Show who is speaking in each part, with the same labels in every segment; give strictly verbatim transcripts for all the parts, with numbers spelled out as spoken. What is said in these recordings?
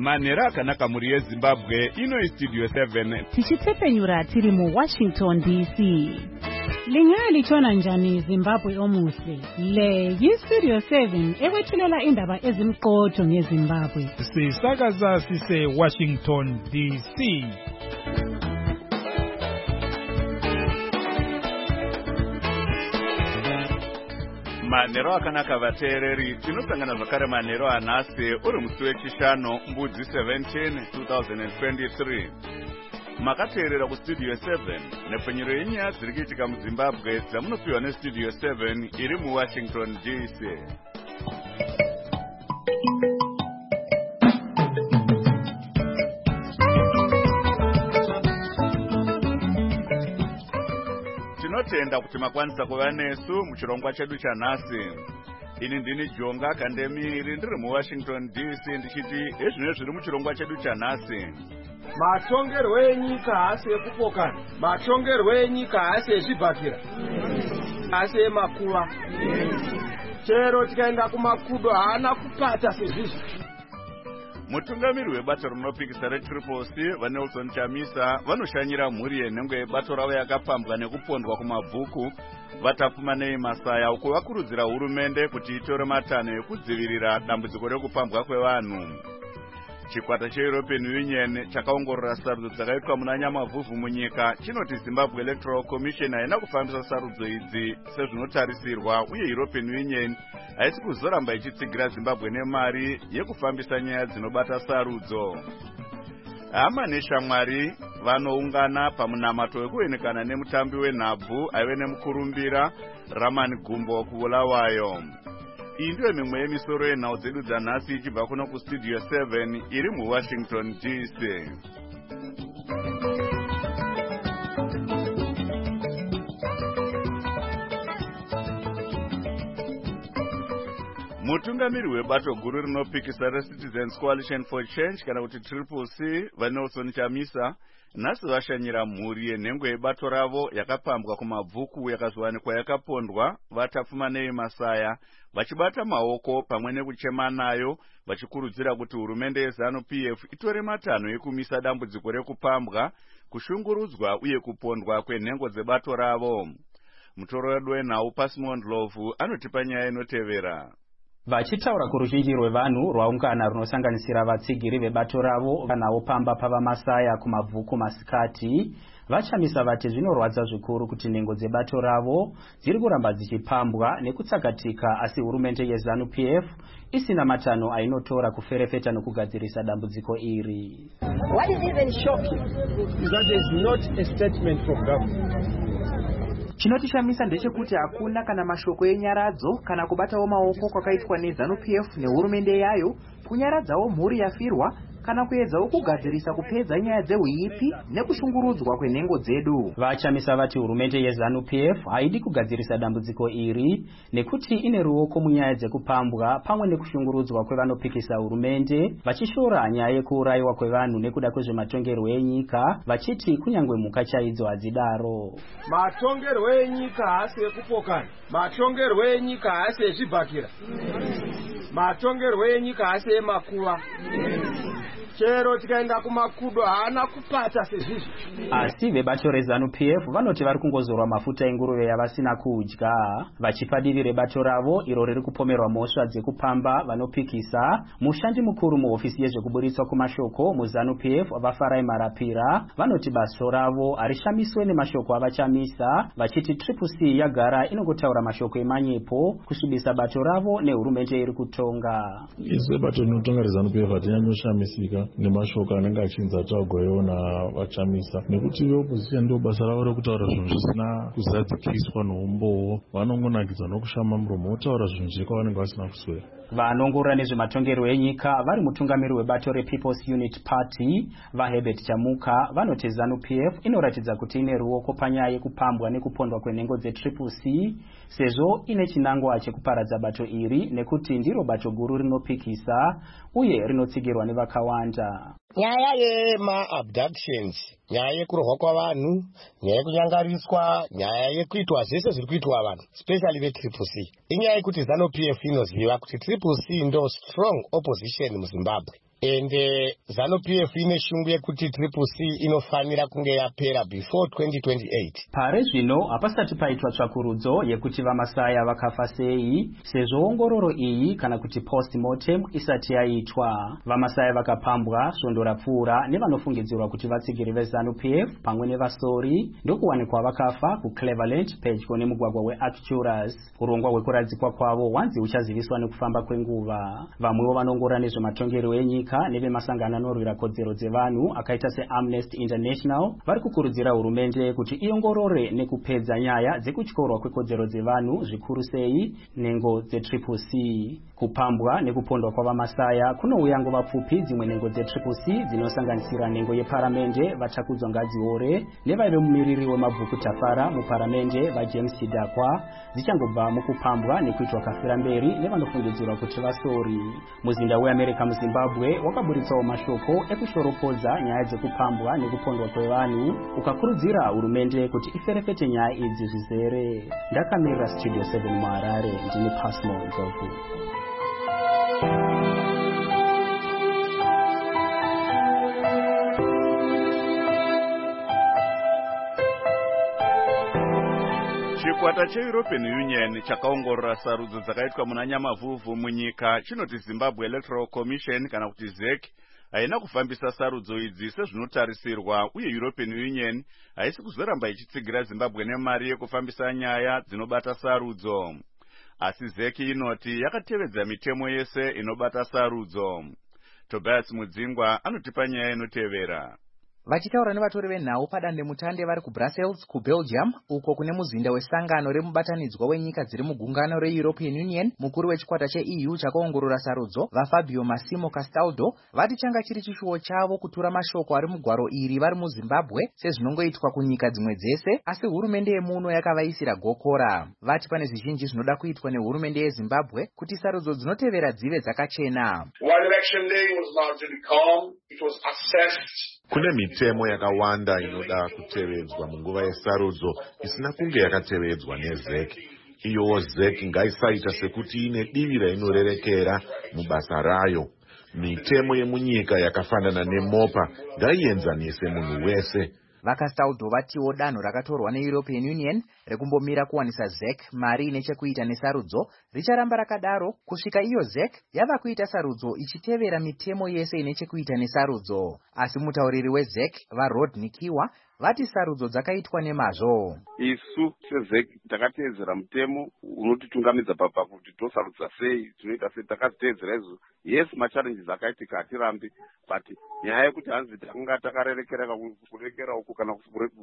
Speaker 1: Manera akanaka muri yeZimbabwe ino iStudio seven.
Speaker 2: Tichitsepenyura tiri mu Washington D C. Lingalitshona njani Zimbabwe omuhle? Le yiStudio seven ewethulela indaba ezimqotho ngeZimbabwe.
Speaker 3: Sisakaza sise Washington D C.
Speaker 1: Manero akanaka vateereri, tinosangana zvakare manero anhasi uri musi wechishanu mbudzi seventeen twenty twenty-three. Makateerera kuStudio seven nepfenyuro yenyaya dziri kuitika muZimbabwe dzamunopiwa neStudio seven iri muWashington D C. Tinotenda kuti makwanisa kuva nesu muchirongwa chedu chanhasi. Ini ndini Jonga Kandemiri ndiri muWashington D C ndichiti ezvino zviri muchirongwa chedu chanhasi.
Speaker 4: Matongerwo enyika haasi ekupokana, matongerwo enyika haasi ezvibhakira, haasi emakuva. Chero tikaenda kumakudo haana kupata sezvizvi.
Speaker 1: Mutungamiri webato rinopikisa reTriple C vaNelson Chamisa vanoshanyira mhuri yenhengwe yebato ravo yakapambwa nekupondwa kumabvuku vatapfuma nei Masaya uko vakurudzira hurumende kuti itore matanho ekudzivirira dambudziko rekupambwa kwevanhu. Chikwata cheEuropean Union chakaongorora sarudzo dzakaitwa muna Nyamavhuvhu munyika chinoti Zimbabwe Electoral Commission haina kufambisa sarudzo idzi sezvinotarisirwa uye European Union haisi kuzoramba ichitsigira Zimbabwe nemari yekufambisa nyaya dzinobata sarudzo. Hama neshamwari vanoungana pamunamato wekuenekana nemutambi wenhabvu aive nemukurumbira Raman Gumbo kuBulawayo. Iyi ndiyo mimwe yemisoro yenhau dzedu dzanhasi ichibva kuno kuStudio seven iri muWashington D C. Mutungamiri webato guru rinopikisa reCitizens Coalition for Change kana kuti Triple C vaNelson Chamisa nhasi vashanyira mhuri yenhengwe yebato ravo yakapambwa kumabvuku yakazowanikwa yakapondwa vatapfuma nei Masaya vachibata maoko pamwe nekuchema nayo vachikurudzira kuti hurumende yeZANU-P F itore matanho ekumisa dambudziko rekupambwa, kushungurudzwa uye kupondwa kwenhengo dzebato ravo. Mutoro wedu wenhau Pasimon Ndlovu anotipa nyaya inotevera.
Speaker 5: Vachitaura kuruzhinji rwevanhu rwaungana runosanganisira vatsigiri vebato ravo vanavo pamba pava Masaya kumabvuku masikati vachamisa vati zvinorwadza zvikuru kuti nhengo dzebato ravo dziri kuramba dzichipambwa nekutsakatika asi hurumende yeZANU-P F isina matanho ainotora kuferefeta nokugadzirisa dambudziko iri.
Speaker 4: What is even shocking is that there is not a statement from government.
Speaker 6: Chinotishamisa ndechekuti hakuna kana mashoko enyaradzo kana kubatawo maoko kwakaitwa neZANU-P F nehurumende yayo kunyaradzawo mhuri yafirwa kana kuedzawo kugadzirisa kupedza nyaya dzeuipi nekushungurudzwa kwenhengo dzedu.
Speaker 5: Vachamisa vati hurumende yeZANU-P F haidi kugadzirisa dambudziko iri nekuti ine ruoko munyaya dzekupambwa pamwe nekushungurudzwa kwevanopikisa hurumende vachishora nyaya yekuurayiwa kwevanhu nekuda kwezvematongerwo enyika vachiti kunyangwe mhuka chaidzo hadzidaro.
Speaker 4: Matongerwo enyika haasi ekupokana, matongerwo enyika haasi ezvibhakira, matongerwo enyika haasi emakuva. Chero tikaenda kumakudo haana kupata sezvizvi.
Speaker 5: Asi vebato reZANU-P F vanoti vari kungozorwa mafuta enguruve yavasina kudya vachipa divi rebato ravo iro riri kupomerwa mhosva dzekupamba vanopikisa. Mushandi mukuru muhofisi yezvekuburitswa kumashoko muZANU-P F vaFarai Marapira vanoti baso ravo harishamiswe nemashoko avachamisa vachiti Triple C yagara inongotaura mashoko emanyepo kusvibisa bato ravo nehurumende iri kutonga.
Speaker 7: Isu bato rinotonga reZANU-P F hatinyanyoshamisika nemashoko anenge achinzi atagwayo navachamisa nekuti veopposition ndio basa ravo rekutaura zvinhu zvisina kuzadzikiswa noumbowo vanongonakidza nokushama muromo votaura zvinhu zviri kwavanenge vasina kuswera.
Speaker 5: Vanongorora nezvematongerwo enyika vari mutungamiri webato rePeople's Unity Party vaHerbert Chamuka vanoti ZANU-P F inoratidza kuti ine ruoko panyaya yekupambwa nekupondwa kwenhengo dzeTriple C sezvo ine chinangwa chekuparadza bato iri nekuti ndiro bato guru rinopikisa uye rinotsigirwa nevakawanda.
Speaker 8: Nyaya yema-abductions, nyaya yekurohwa kwavanhu, nyaya yekunyangariswa, nyaya yekuitwa zvese zviri kuitwa vanhu, especially veTriple C. Inyaya yekuti ZANU-P F inoziva kuti Triple C ndo strong opposition muZimbabwe. ende ZANU-P F ine shungu yekuti triple C inofanira kunge yapera before twenty twenty-eight.
Speaker 5: Pare zvino hapasati paitwa tsvakurudzo yekuti vamasaya vakafa sei, sezvo ongororo iyi kana kuti post-mortem isati yaitwa. Vamasaya vakapambwa svondo rapfuura nevanofungidzirwa kuti vatsigiri veZANU-P F pamwe nevasori ndokuwanikwa vakafa kuCleveland pedyo nemugwagwa weArcturus. Urongwa hwekuradzikwa kwavo hwanzi huchaziviswa nekufamba kwenguva. Vamwewo vanongora nezvematongero enyika nevemasangano anorwira kodzero dzevanhu akaita seAmnesty International vari kukurudzira hurumende kuti iongorore nekupedza nyaya dzekutyorwa kwekodzero dzevanhu zvikuru sei nhengo dzetriple C. Kupambwa nekupondwa kwavamasaya kunouya nguva pfupi dzimwe nhengo dzetriple C dzinosanganisira nhengo yeparamende vachakudzwa Ngadziore nevaive mumiriri wemabhuku Tafara muparamende vaJames Chidakwa dzichangobva mukupambwa nekuitwa kafira mberi nevanofungidzirwa kuti vasori. Muzinda weAmerika muZimbabwe wakaburitsawo mashoko ekushoropodza nyaya dzekupambwa nekupondwa kwevanhu ukakurudzira hurumende kuti iferefete nyaya idzi zvizere. Ndakamirira Studio seven muHarare, ndini Pasmo Nzovu.
Speaker 1: Chikwata cheEuropean Union chakaongorora sarudzo dzakaitwa muna Nyamavhuvhu munyika chinoti Zimbabwe Electoral Commission kana kuti Z E C haina kufambisa sarudzo idzi sezvinotarisirwa, uye European Union haisi kuzoramba ichitsigira Zimbabwe nemari yekufambisa nyaya dzinobata sarudzo. Asi Z E C inoti yakatevedza mitemo yese inobata sarudzo. Tobias Mudzingwa anotipa nyaya inotevera.
Speaker 6: Vachitaura nevatori venhau padandemutande vari kuBrussels kuBelgium uko kune muzinda wesangano remubatanidzwa wenyika dziri mugungano reEuropean Union, mukuru wechikwata cheE U chakaongorora sarudzo vaFabio Massimo Castaldo vati changa chiri chishuwo chavo kutura mashoko ari mugwaro iri vari muZimbabwe sezvinongoitwa kunyika dzimwe dzese, asi hurumende yemuno yakavaisira gokora. Vati pane zvizhinji zvinoda kuitwa nehurumende yeZimbabwe kuti sarudzo dzinotevera dzive dzakachena.
Speaker 9: One election day was largely calm. It was assessed.
Speaker 10: Kune mitemo yakawanda inoda kutevedzwa munguva yesarudzo isina kunge yakatevedzwa neZ E C. Iyowo Z E C ngaisaita sekuti ine divi rainorerekera mubasa rayo. Mitemo yemunyika yakafanana nemopa ngaienzanise munhu wese.
Speaker 6: VaCastaldo vatiwo danho rakatorwa neEuropean Union rekumbomira kuwanisa Z E C mari nechekuita nesarudzo richaramba rakadaro kusvika iyo Z E C yava kuita sarudzo ichitevera mitemo yese inechekuita nesarudzo. Asi mutauriri weZ E C vaRodney Kiwa vati sarudzo dzakaitwa nemazvo.
Speaker 11: Isu seZ E C takateedzera mutemo unotitungamidza papa kuti tosarudza sei, tinoita sei, takaziteedzera izvo. Yes, machallenges akaitika hatirambi, but nyaya yekuti hanzi takanga takarerekera kurekera uku kana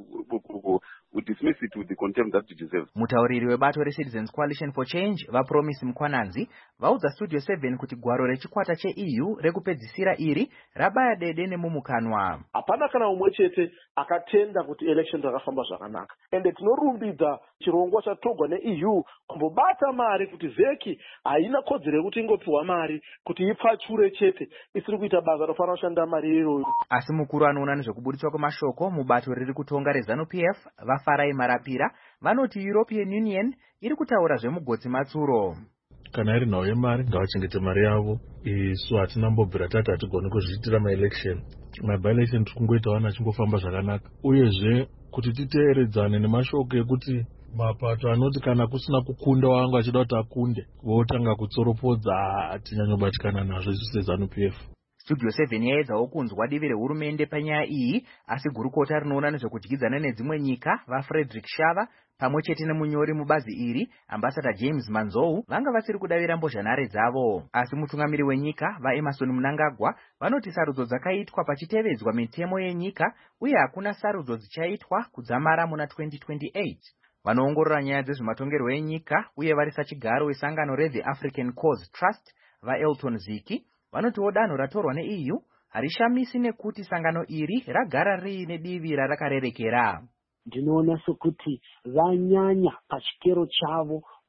Speaker 11: dismiss it with the contempt that it deserves.
Speaker 6: Mutauriri webato reCitizens Coalition for Change vaPromise Mkwananzi vaudza Studio seven kuti gwaro rechikwata cheE U rekupedzisira iri rabaya dede nemumukanwa.
Speaker 12: Hapana kana umwe chete akatenda kuti election rakafamba zvakanaka, ende tinorumbidza chirongwa chatogwa neE U kumbobata mari kuti Z E C haina kodzero yekuti ingopiwa mari kuti ipfachure chete, isiri kuita basa rofanira kushanda mari iyoyo.
Speaker 6: Asi mukuru anoona nezvekuburitswa kwemashoko mubato riri kutonga reZANU-P F vaFarai Marapira vanoti European Union iri kutaura zvemugodzi matsuro.
Speaker 7: Kana iri nhau yemari ngavachengete mari yavo. Isu hatina mbobvira tati hatigoni kuzviitira maelection. Maby-election tiri kungoita vanhu vachingofamba zvakanaka. Uyezve kuti titeeredzane nemashoko ekuti mapato anoti kana kusina kukunda wanga achida kuti akunde votanga kutsoropodza hatinyanyobatikana nazvo isu seZANU-P F.
Speaker 6: Studio seven yaedzawo kunzwa divi rehurumende panyaya iyi, asi gurukota rinoona nezvekudyidzana nedzimwe nyika vaFrederick Shava pamwe chete nemunyori mubazi iri ambassador James Manzou vanga vasiri kudavira mbozhanhare dzavo. Asi mutungamiri wenyika vaEmerson Mnangagwa vanoti sarudzo dzakaitwa pachitevedzwa mitemo yenyika uye hakuna sarudzo dzichaitwa kudzamara muna twenty twenty-eight. Vanoongorora nyaya dzezvematongerwo enyika uye vari sachigaro wesangano reThe African Cause Trust vaElton Ziki vanotiwo danho ratorwa neE U harishamisi nekuti sangano iri ragara riine divi rarakarerekera.
Speaker 13: Ndinoona sokuti vanyanya pachikero chavo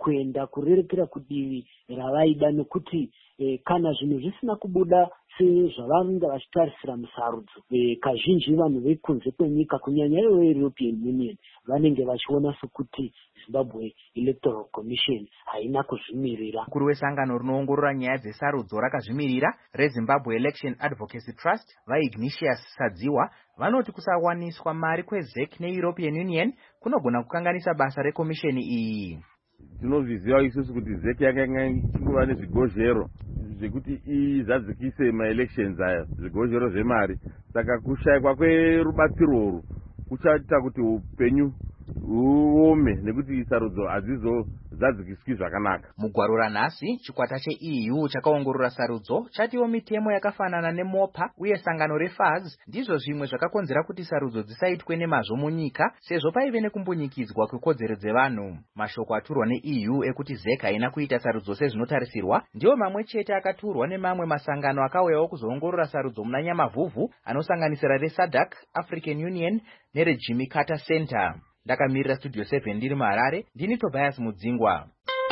Speaker 13: kuenda kurerekera kudivi ravaida, nekuti e, kana zvinhu zvisina kubuda sezvavanenge vachitarisira musarudzo, e, kazhinji vanhu vekunze kwenyika kunyanya ivo European Union vanenge vachiona sekuti Zimbabwe Electoral Commission haina kuzvimirira.
Speaker 6: Mukuru wesangano rinoongorora nyaya dzesarudzo rakazvimirira reZimbabwe Election Advocacy Trust vaIgnatius Sadziwa vanoti kusawaniswa mari kweZEC neEuropean Union kunogona kukanganisa basa rekomisheni iyi.
Speaker 14: Tinozviziva isusu kuti ZEC yakanga ichingova nezvigozhero zvekuti izadzikise maelections aya, zvigozhero zvemari. Saka kushayikwa kwerubatsiro urwu kuchaita kuti upenyu huome nekuti sarudzo hadzizozadzikiswi zvakanaka.
Speaker 6: Mugwaro ranhasi chikwata cheE U chakaongorora sarudzo chatiwo mitemo yakafanana neMopa uye sangano reFAZ ndizvo zvimwe zvakakonzera kuti sarudzo dzisaitwe nemazvo munyika sezvo paive nekumbunyikidzwa kwekodzero dzevanhu. Mashoko aturwa neE U ekuti ZEC haina kuita sarudzo sezvinotarisirwa ndiwo mamwe chete akaturwa nemamwe masangano akauyawo kuzoongorora sarudzo muna Nyamavhuvhu anosanganisira reSADC, African Union nereJimmy Carter Center. Ndakamirira Studio seven ndiri muHarare, ndini Tobias Mudzingwa.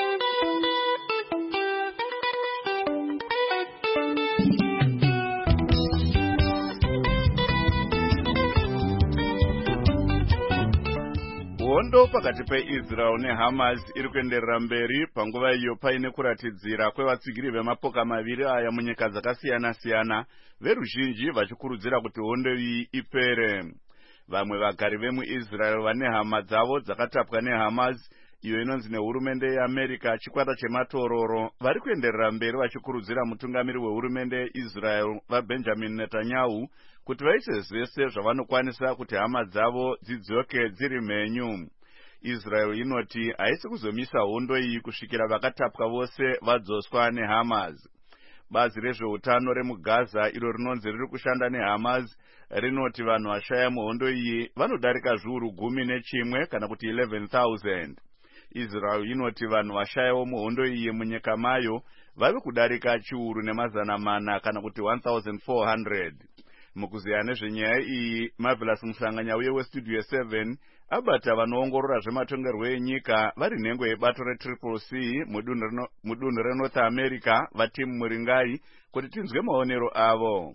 Speaker 1: Hondo pakati peIsrael neHamas iri kuenderera mberi panguva iyo paine kuratidzira kwevatsigiri vemapoka maviri aya munyika dzakasiyana-siyana, veruzhinji vachikurudzira kuti hondo iyi ipere. Vamwe vagari vemuIsrael vane hama dzavo dzakatapwa neHamas, iyo inonzi nehurumende yeAmerica chikwata chematororo, vari kuenderera mberi vachikurudzira mutungamiri wehurumende yeIsrael vaBenjamin Netanyahu kuti vaise zvese zvavanokwanisa kuti hama dzavo dzidzoke dziri mhenyu. Israel inoti haisi kuzomisa hondo iyi kusvikira vakatapwa vose vadzoswa neHamas. Bazi rezveutano remuGaza iro rinonzi riri kushanda neHamas rinoti vanhu vashaya muhondo iyi vanodarika zviuru gumi nechimwe kana kuti eleven thousand. Israel inoti vanhu vashayawo muhondo iyi munyika mayo vave kudarika chiuru nemazana mana kana kuti one thousand four hundred. Mukuziya nezvenyaya iyi, Marvelous Musanganya uye weStudio seven abata vanoongorora zvematongerwo enyika vari nhengo yebato reTriple C mudunhu reNorth America vatimu Muringai kuti tinzwe maonero avo.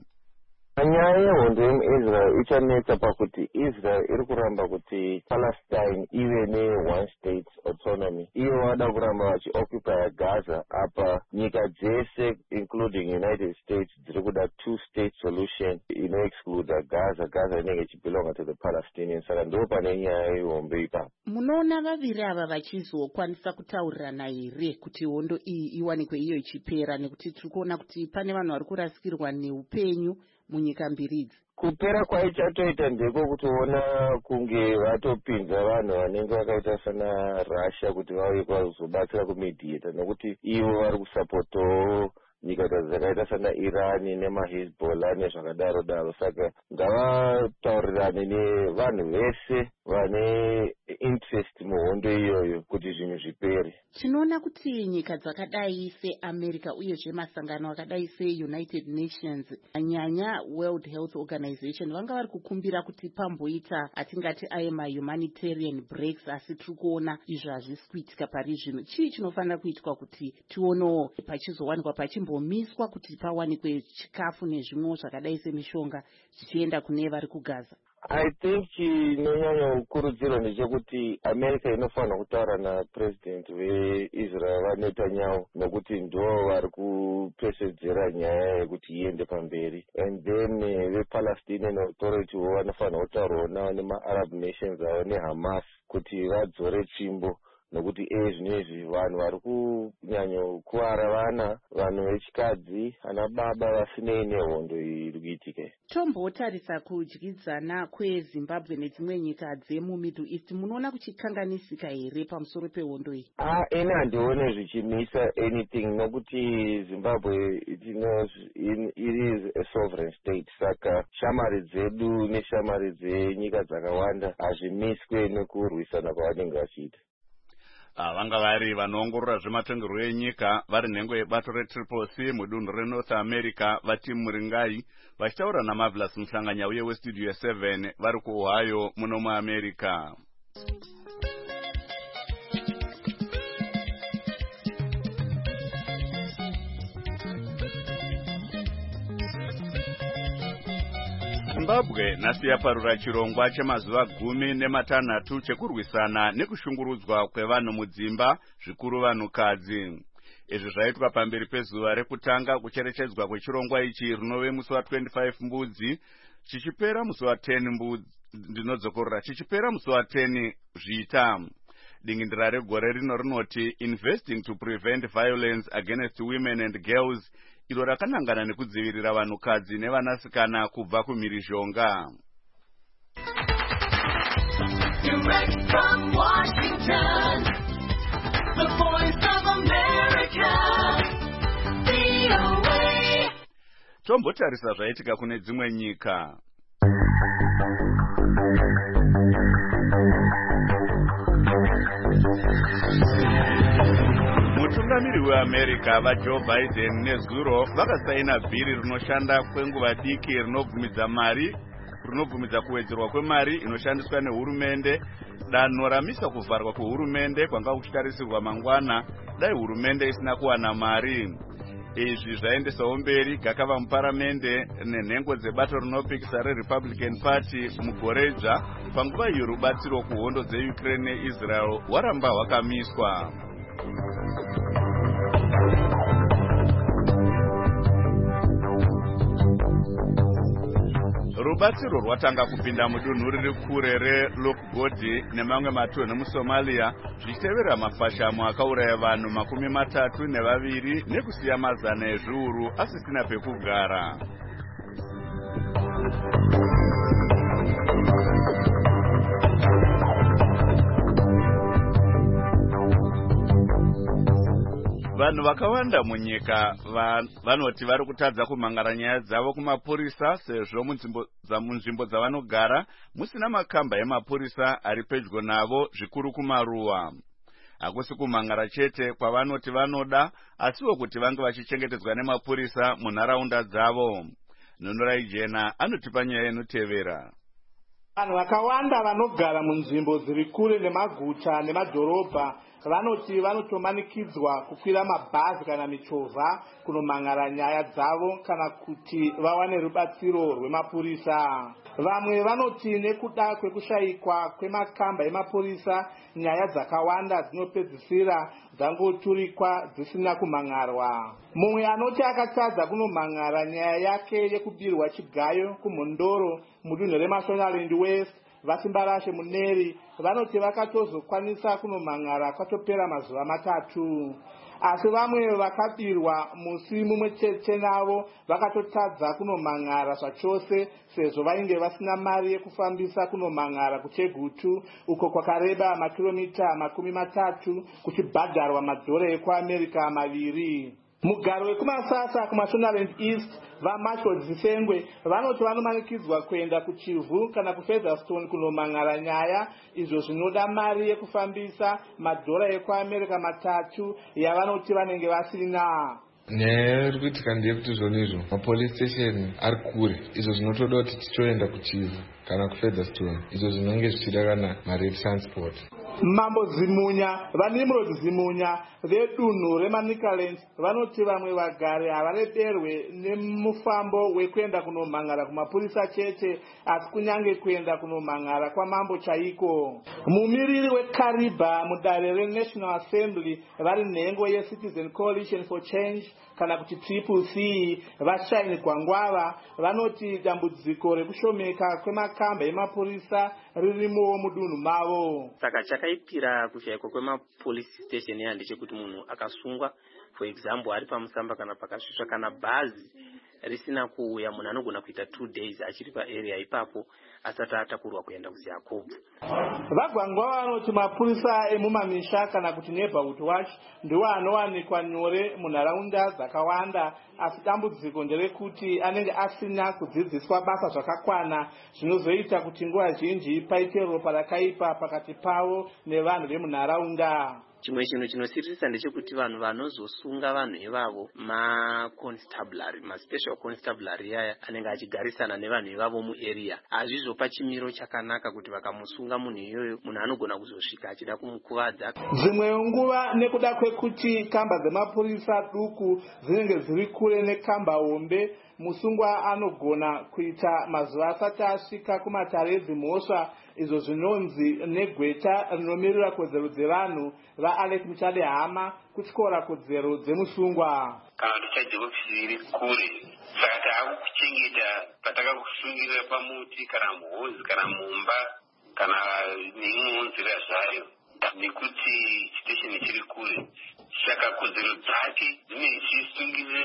Speaker 15: Nyaya yehondo yemuIsrael ichanetsa pakuti Israel iri kuramba kuti Palestine ive ne-one state autonomy. Iyo vada kuramba vachioccupy Gaza, apa nyika dzese including United States dziri kuda two state solution ino-exclude Gaza. Gaza inenge ichibelonga to the Palestinians. Saka ndo pane nyaya yehombe ipapo.
Speaker 16: Munoona vaviri ava vachizokwanisa kutaurirana here kuti hondo iyi iwanikwe iyo ichipera, nekuti tiri kuona kuti pane vanhu vari kurasikirwa neupenyu munyika mbiri idzi?
Speaker 15: Kupera kwaichatoita ndeko kutoona kunge vatopinza vanhu vanenge vakaita sana Russia kuti vauye kwazobatsira kumediata, nokuti ivo vari kusapotawo nyika dzakaita sana Iran nemaHezbollah nezvakadaro daro. Saka ngavataurirane nevanhu vese vane interest muhondo iyoyo kuti zvinhu zvipere.
Speaker 16: Tinoona kuti nyika dzakadai seAmerica uyezve masangano akadai seUnited Nations, nyanya World Health Organization, vanga vari kukumbira kuti pamboita atingati aye mahumanitarian breaks, asi tiri kuona izvo hazvisi kuitika pari zvino. Chii chinofanira kuitwa kuti tionewo pachizowanikwa pachimbomiswa kuti pawanikwe chikafu nezvimwewo zvakadai semishonga zvichienda kune vari kuGaza?
Speaker 15: I think chinonyanya kukurudzirwa ndechekuti America inofanira kutaura napresident weIsrael vaNetanyahu, nokuti ndo vari kupesedzera nyaya yekuti iende pamberi. And then vePalestinian Authority vo vanofanira kutaurawo navo nemaArab nations avo neHamas kuti vadzore tsvimbo, nokuti e zvinezvi vanhu vari kunyanya kuwara vana, vanhu vechikadzi, ana baba vasinei nehondo iri kuitika.
Speaker 16: Tombotarisa kudyidzana kweZimbabwe nedzimwe nyika dzemuMiddle East, munoona kuchikanganisika here pamusoro pehondo iyi?
Speaker 15: Ah, ene handione zvichimisa anything, nokuti Zimbabwe it is a sovereign state. Saka shamari dzedu neshamari dzenyika dzakawanda hazvimiswe nekurwisana kwavanenge vachiita.
Speaker 1: Vanga vari vanoongorora zvematongerwo enyika vari nhengo yebato reTriple C mudunhu reNorth America vatimu Muringai vachitaura naMarvelous Musanganya uye weStudio seven vari kuOhio muno muAmerica. Zimbabwe nhasi yaparura chirongwa chemazuva gumi nematanhatu chekurwisana nekushungurudzwa kwevanhu mudzimba, zvikuru vanhukadzi. Izvi zvaitwa pamberi pezuva rekutanga kucherechedzwa kwechirongwa ichi rinove musi wa twenty-five mbudzi chichipera musi wa ten mbudzi ndinodzokorora chichipera musi wa ten zvita. Dingindira regore rino rinoti Investing to Prevent Violence Against Women and Girls, iro rakanangana nekudzivirira vanhukadzi nevanasikana kubva kumhirizhonga. Direct from Washington, the voice of America, V O A. Tombotarisa zvaitika kune dzimwe nyika. Mutungamiri weAmerica vaJoe Biden nezuro vakasaina bhiri rinoshanda kwenguva diki rinobvumidza mari rinobvumidza kuwedzerwa kwemari inoshandiswa nehurumende. Danho ramisa kuvharwa kwehurumende kwanga kuchitarisirwa mangwana dai hurumende isina kuwana mari. Izvi zvaendesawo mberi gakava muparamende nenhengo dzebato rinopikisa reRepublican Party mugore dzva panguva iyo rubatsiro kuhondo dzeUkraine neIsrael hwaramba hwakamiswa. Rubatsiro rwatanga kupinda mudunhu riri kure reLokgodi nemamwe matunhu muSomalia zvichitevera mafashamo akauraya vanhu makumi matatu nevaviri nekusiya mazana ezviuru asisina pekugara. Vanhu vakawanda munyika vanoti vari kutadza kumhangara nyaya dzavo kumapurisa sezvo munzvimbo dzavanogara musina makamba emapurisa ari pedyo navo, zvikuru kumaruwa. Hakusi kumhangara chete kwavanoti vanoda, asiwo kuti vange vachichengetedzwa nemapurisa munharaunda dzavo. Nhonorai Jena anotipa nyaya inotevera.
Speaker 12: Vanhu vakawanda vanogara munzvimbo dziri kure nemaguta nemadhorobha vanoti vanotomanikidzwa kukwira mabhazi kana michovha kunomhangara nyaya dzavo kana kuti vawane rubatsiro rwemapurisa. Vamwe vanoti nekuda kwekushayikwa kwemakamba emapurisa nyaya dzakawanda dzinopedzisira dzangoturikwa dzisina kumhangarwa. Mumwe anoti akatadza kunomhangara nyaya yake yekubirwa chigayo kumhondoro mudunhu reMashonaland West, Vasimbarashe Muneri vanoti vakatozokwanisa kunomhangara kwatopera mazuva matatu. Asi vamwe vakabirwa musi mumwe chete navo vakatotadza kunomhangara zvachose sezvo vainge vasina mari yekufambisa kunomhangara kuChegutu uko kwakareba makilomita makumi matatu kuchibhadharwa madhora ekuAmerica maviri. Mugaro wekumasasa kuMashonaland East vaMarshall Zifengwe vanoti vanomanikidzwa kuenda kuChivhu kana kuFeatherstone kunomhangara nyaya izvo zvinoda mari yekufambisa madhora ekuAmerica matatu yavanoti vanenge vasina.
Speaker 17: Nyaya iri kuitika ndeyekuti zvona izvo mapolice station ari kure, izvo zvinotoda kuti tichoenda kuChivhu kana kuFeatherstone, izvo zvinenge zvichida kana mari yetransport.
Speaker 12: Mambo Zimunya, vaNimrod Zimunya vedunhu reManicaland vanoti vamwe vagari havareberwe nemufambo wekuenda kunomhangara kumapurisa chete asi kunyange kuenda kunomhangara kwamambo chaiko. Mumiriri weKariba mudare reNational Assembly vari nhengo yeCitizen Coalition for Change kana kuti Triple C Vashaini Gwangwava vanoti dambudziko rekushomeka kwemakamba emapurisa ririmowo mudunhu mavo.
Speaker 18: Saka chakaipira kushayikwa kwemapolice station yandechekuti munhu akasungwa, for example ari pamusamba kana pakasvisva kana bhazi risina kuuya, munhu anogona kuita two days achiri paarea ipapo asati atakurwa kuenda kuZiakobvu.
Speaker 12: Vagwangwa vanoti mapurisa emumamisha kana kuti neighborhood watch ndiwo anowanikwa nyore munharaunda dzakawanda, asi dambudziko nderekuti anenge asina kudzidziswa basa zvakakwana zvinozoita kuti nguva zhinji paite ropa rakaipa pakati pavo nevanhu vemunharaunda.
Speaker 18: Chimwe chinhu chinosirisa ndechekuti vanhu vanozosunga vanhu ivavo maconstabulary, maspecial constabulary yaya anenge achigarisana nevanhu ivavo muarea, hazvizopa chimiro chakanaka kuti vakamusunga munhu iyoyo munhu anogona kuzosvika achida kumukuvadza.
Speaker 12: Dzimwe nguva nekuda kwekuti kamba dzemapurisa duku dzinenge dziri kure nekamba hombe,
Speaker 19: musungwa anogona kuita mazuva asati asvika kumatare edzimhosva izvo zvinonzi negweta rinomirira kodzero dzevanhu vaAlec Muchade Hama kutyora kodzero dzemusungwa.
Speaker 20: Kana tichaje ofisi iri kure saka taakuchengeta patakakusungirira pamuti kana muhozi kana mumba kana neimwewo nzira zvayo nekuti chitesheni chiri kure saka kodzero dzake dzinenge dzichisungirire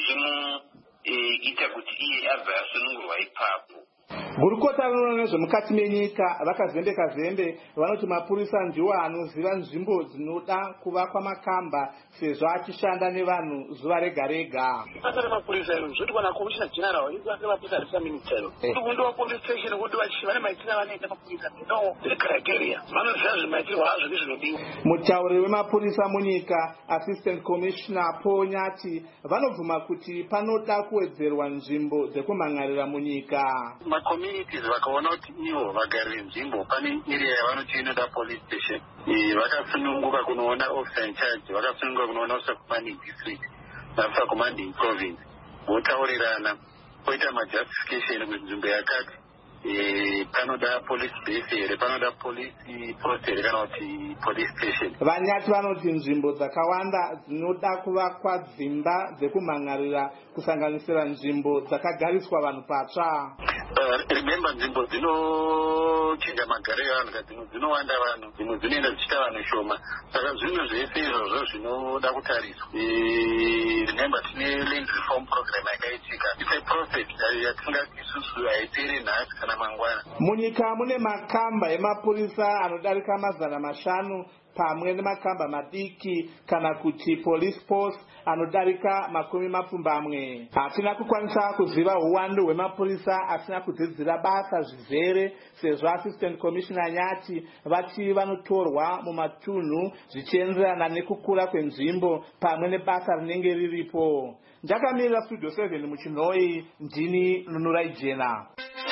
Speaker 20: dzichimuita kuti iye abva asunungurwa ipapo.
Speaker 19: Gurukota rinoona nezvemukati menyika vakazembeka zembe vanoti mapurisa ndiwo anoziva nzvimbo dzinoda kuvakwa makamba sezvo achishanda nevanhu zuva rega rega.
Speaker 21: Basa remapurisa iro zvoti kana commissioner general ibasa remapurisa risa minister iro kundiwa police station kuti vane maitiro vanoita mapurisa no criteria vanoziva zvemaitirwo azvo nezvinodiwa.
Speaker 19: Mutauri wemapurisa munyika assistant commissioner Paul Nyati vanobvuma kuti panoda kuwedzerwa nzvimbo dzekumhangarira munyika.
Speaker 21: Communities vakaona kuti ivo vagari nzvimbo pane area yavanoti inoda police station vakasununguka kunoona officer in charge vakasununguka kunoona officer commanding district officer commanding province votaurirana poita majustification kuti nzvimbo yakati panoda police base here panoda police post here kana kuti police station.
Speaker 19: Vanyati vanoti nzvimbo dzakawanda dzinoda kuvakwa dzimba dzekumhangarira kusanganisira nzvimbo dzakagariswa vanhu patsva.
Speaker 21: Remember nzvimbo dzinochinja magariro evanhu dzimwe dzinowanda vanhu dzimwe dzinoenda dzichiita vanhu shoma saka zvinhu zvese izvozvo zvinoda kutariswa. Remember tine land reform program yakaitika it's a process yatingati isusu haiperi nhasi kana mangwana.
Speaker 19: Munyika mune makamba emapurisa anodarika mazana mashanu pamwe nemakamba madiki kana kuti police post anodarika makumi mapfumbamwe. Hatina kukwanisa kuziva uwandu hwemapurisa asina kudzidzira basa zvizere sezvo assistant commissioner Nyati vati vanotorwa mumatunhu zvichienderana nekukura kwenzvimbo pamwe nebasa rinenge riripo. Ndakamirira studio seven muchinhoi ndini Nunurai Jena.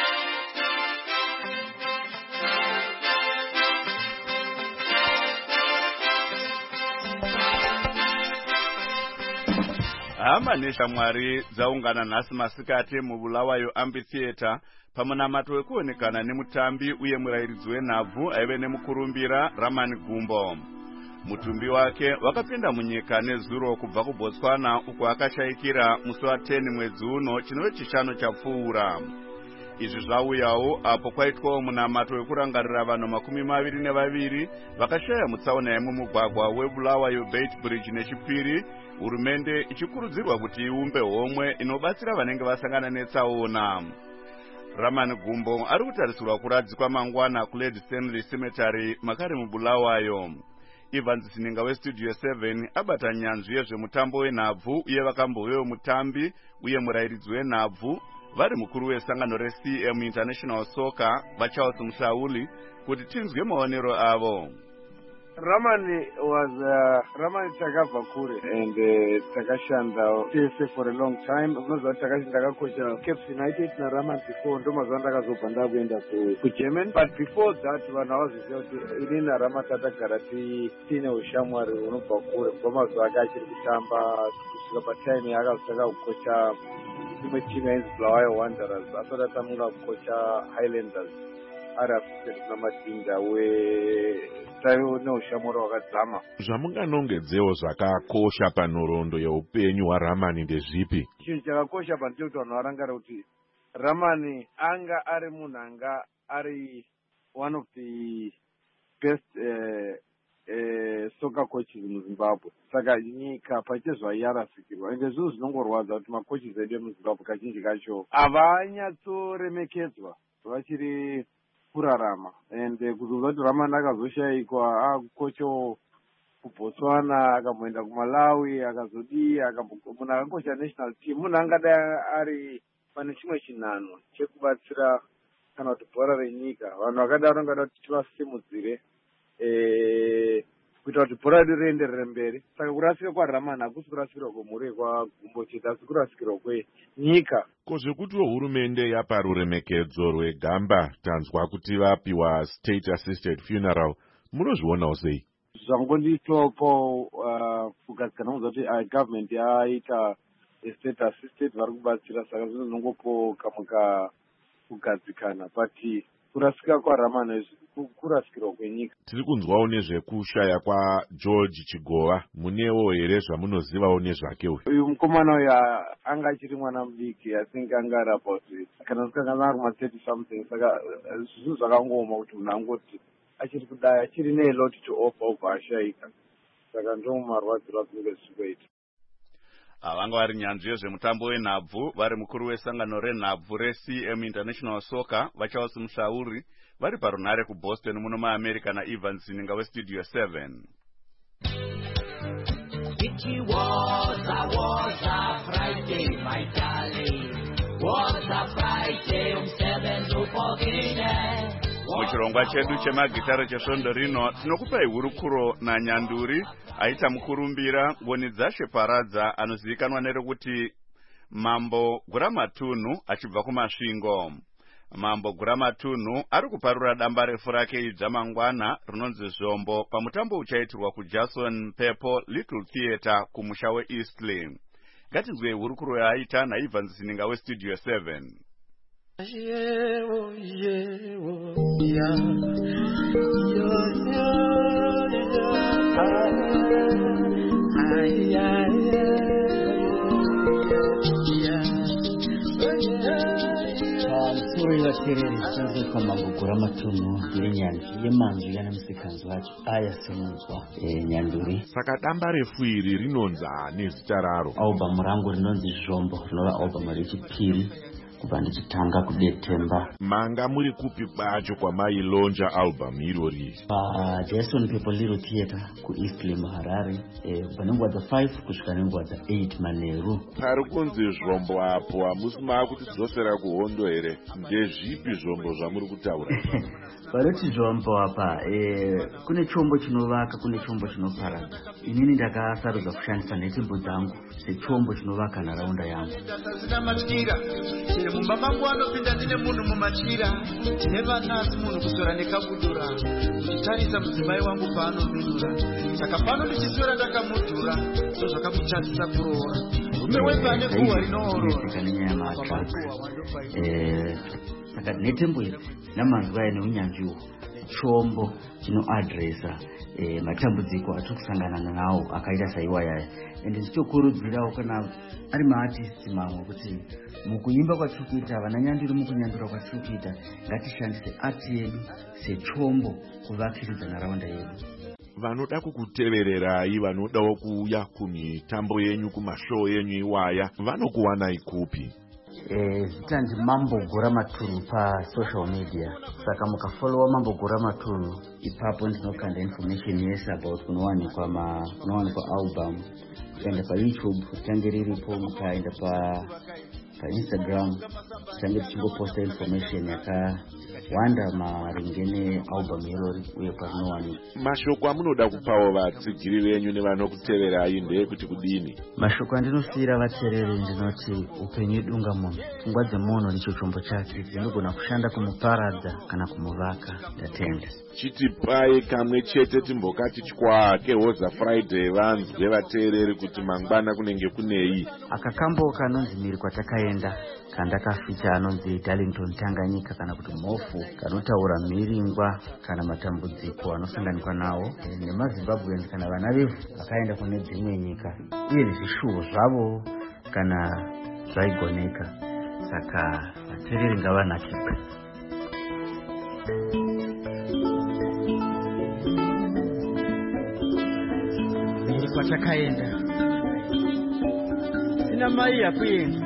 Speaker 1: Hama neshamwari dzaungana nhasi masikati mubulawayo amphitheater pamunamato wekuonekana nemutambi uye murayiridzi wenhabvu aive nemukurumbira Raman Gumbo. Mutumbi wake wakapinda munyika nezuro kubva kuBotswana uko akashayikira musi wa ten mwedzi uno chinove chishanu chapfuura. Izvi zvauyawo apo kwaitwawo munamato wekurangarira vanhu makumi maviri nevaviri vakashaya mutsaona yemumugwagwa weBulawayo Beit Bridge nechipiri, hurumende ichikurudzirwa kuti iumbe homwe inobatsira vanenge vasangana netsaona. Raman Gumbo ari kutarisirwa kuradzikwa mangwana kuLady Stanley Cemetery makare muBulawayo. Evans Sininga weStudio seven abata nyanzvi yezvemutambo wenhabvu uye vakambovewo mutambi uye murayiridzi wenhabvu vari mukuru wesangano reC M International Soccer vaCharles Musauli kuti tinzwe maonero avo.
Speaker 22: Raman was uh, Raman takabva kure and uh, takashanda T S A for a long time. Unozwa takashanda ndakakocha Cape United na Raman before ndo mazuva ndakazobva ndakuenda ku German, but before that vanhu avaziziva kuti ini naRaman tatagara tiine ushamwari unobva kure kubva mazuva ake achiri kutamba kusvika patime yaakazotanga kukocha imwe timu yainzi Bulawayo Wanderers asati atamura kukocha Highlanders ari assistant namadinda we taiwo neushamwari wakadzama.
Speaker 10: Zvamunganongedzewo zvakakosha panhoroondo yeupenyu hwaRaman ndezvipi?
Speaker 22: Chinhu chakakosha pandiro kuti vanhu varangara kuti Raman anga ari munhu anga ari one of the best uh, uh, soccer coaches muZimbabwe. Saka nyika pachezva yarasikirwa ende zvinhu zvinongorwadza kuti makoches edu emuZimbabwe kazhinji kacho havanyatsoremekedzwa vachiri kurarama ende kuzonza kuti Raman akazoshayikwa akukocho kuBotswana akamboenda kuMalawi akazodii munhu akangosha national team munhu angadai ari pane chimwe chinhano chekubatsira kana kuti bhora renyika vanhu vakadaro vangada kuti tivasimudzire kuita kuti bhora redu rienderere mberi. Saka kurasikira kwaRaman hakusi kurasikirwa kwemhuri kwaGumbo chete asi kurasikirwa kwenyika.
Speaker 10: Ko zvekutiwo hurumende yapa ruremekedzo rwegamba tanzwa kuti vapiwa state assisted funeral munozvionawo sei?
Speaker 22: Zvangonditopo kugadzikana kuti government yaita estate assistant vari kubatsira, saka zvinozongopoka mukagadzikana, but kurasika kwaRamani kurasikirwa kwenyika.
Speaker 10: Tiri kunzwawo nezvekushaya kwaGeorge Chigova, munewo here zvamunozivawo nezvake uyu?
Speaker 22: Uyu mukomana uyu anga achiri mwana mudiki, I think anga ari about kana sikanga ari ma thirty something, saka zvinhu zvakangoma kuti munhu angoti achiri kudai achiri neloti to offer ubva ashayika, saka ndomarwadziro azvinenge zvichitoita.
Speaker 1: Vanga vari nyanzvi yezvemutambo wenhabvu vari mukuru wesangano renhabvu reC M International Soccer vachaosi mushauri vari parunhare kuBoston muno muAmerica naEvans Zininga weStudio seven.
Speaker 2: It was a was a Friday, my darling. Was a Friday um seven to
Speaker 1: muchirongwa chedu chemagitare chesvondo rino tinokupai hurukuro naNyanduri aita mukurumbira ngoni dzashe paradza anozivikanwa nerekuti Mambo Guramatunhu achibva kumasvingo. Mambo Guramatunhu ari kuparura damba refu rake idzva mangwana rinonzi Zvombo pamutambo uchaitirwa kuJason Pepper Little Theatre kumusha weEastley. Ngatinzwei hurukuro yaaita naEvans Zininga weStudio seven.
Speaker 2: Yewo, yewo, ya, yo, yo,
Speaker 3: Serere kwa Mambo Guramatunhu ndiri nyanzvi yemanzvi yana musikanzi wacho ayasemunzwa Nyanduri.
Speaker 10: Saka damba refu iri rinonzi nezita raro?
Speaker 3: Album rangu rinonzi Zvombo, rinova album rechipiri kubva ndichitanga kuDetemba.
Speaker 10: Manga muri kupi kwacho kwamailonja album irori?
Speaker 3: PaJason Pepper Little Theatre kuEastley muHarare, kubva nenguva dza five kusvika nenguva dza eight Manheru.
Speaker 10: Pari kunzi Zvombo apo hamusi maakutidzosera kuhondo here? Ndezvipi zvombo zvamuri kutaura?
Speaker 3: Paroti Zvombo apa kune chombo chinovaka, kune chombo chinoparadza. Inini ndakasarudza kushandisa nhetembo dzangu sechombo chinovaka nharaunda yangu.
Speaker 2: Mumba mangu anopinda ndine munhu mumachira, tine vanasi munhu kuzora nekabudura, uchitarisa mudzimai wangu paanominura, saka pano ndichiswera ndakamudhura, so zvakamuchatisa kuroora. Mume wepane kuwa rinoorora.
Speaker 3: Saka nhetembo idzi namanzwa aya neunyanzviwo chombo chinoadresa matambudziko atiri kusangana nawo akaita saiwayaya. Ende ndichitokurudzirawo kana ari maartists mamwe kuti mukuimba kwatiri kuita, vananyanduri mukunyandura kwatiri kuita, ngatishandise ati yedu sechombo kuvakiridza nharaunda yedu.
Speaker 10: Vanoda kukutevererai, vanodawo kuuya kumitambo yenyu, kumashow yenyu iwaya, vanokuwanai kupi?
Speaker 3: Zita ndi Mambo Guramatunhu pa social media. Saka mukafollowa Mambo Guramatunhu, ipapo ndinokanda information yese about kunowanikwa ma kunowanikwa album. Ukaenda pa YouTube change riripo, mukaenda pa pa Instagram change tichingoposta information yakawanda maringe nealbum irori uye parinowanikwa.
Speaker 10: Mashoko amunoda kupawo vatsigiri venyu nevanokuteverai ndeyekuti kudini?
Speaker 3: Mashoko andinosiyira vateereri ndinoti upenyu idunga munhu, pfungwa dzemunhu ndicho chombo chake, dzinogona kushanda kumuparadza kana kumuvaka. Ndatenda.
Speaker 10: Chitipai kamwe chete timbokati chkwake Hoza Friday vanzwe vateereri kuti mangwana kunenge kunei.
Speaker 3: Akakambo kanonzi miri kwatakaenda kandakafita anonzi Darlington Tanganyika, kana kuti mofu kanotaura mhiringwa kana matambudziko anosanganikwa nawo nemaZimbabweans kana vana vevu vakaenda kune dzimwe nyika uye nezvishuwo zvavo kana zvaigoneka. Saka vateereri ngavanakirwe.
Speaker 2: Miri kwatakaenda sina mai yakuenda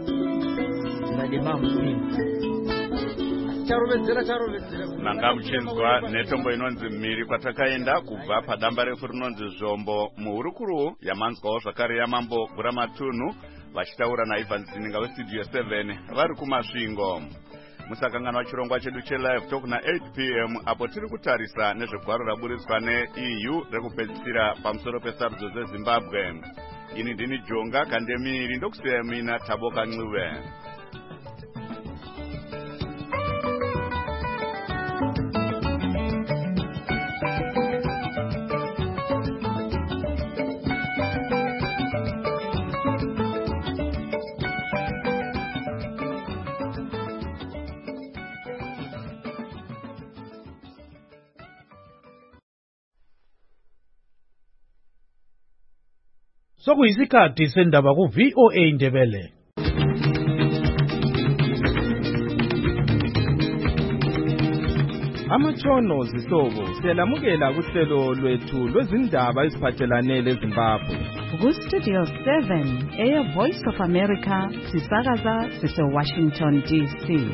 Speaker 1: manga muchinzwa netombo inonzi Miri kwatakaenda kubva padamba refu rinonzi Zvombo. Muhurukuru yamanzwawo zvakare yaMambo Guramatunhu vachitaura naEvans Zininga weStudio seven vari kumasvingo. Musakanganwa chirongwa chedu chelive talk na eight p m apo tiri kutarisa nezvegwaro raburitswa neE U rekupedzisira pamusoro pesarudzo dzeZimbabwe. Ini ndini Jonga Kandemiri, ndokuseya mina Taboka Ncube.
Speaker 4: sokuyisikhathi sendaba ku V O A Ndebele.
Speaker 8: Amatshono zihlobo siyalamukela kuhlelo lwethu lwezindaba eziphathelane leZimbabwe.
Speaker 23: Ku-Studio seven, Air Voice of America, sisakaza sise-Washington D C.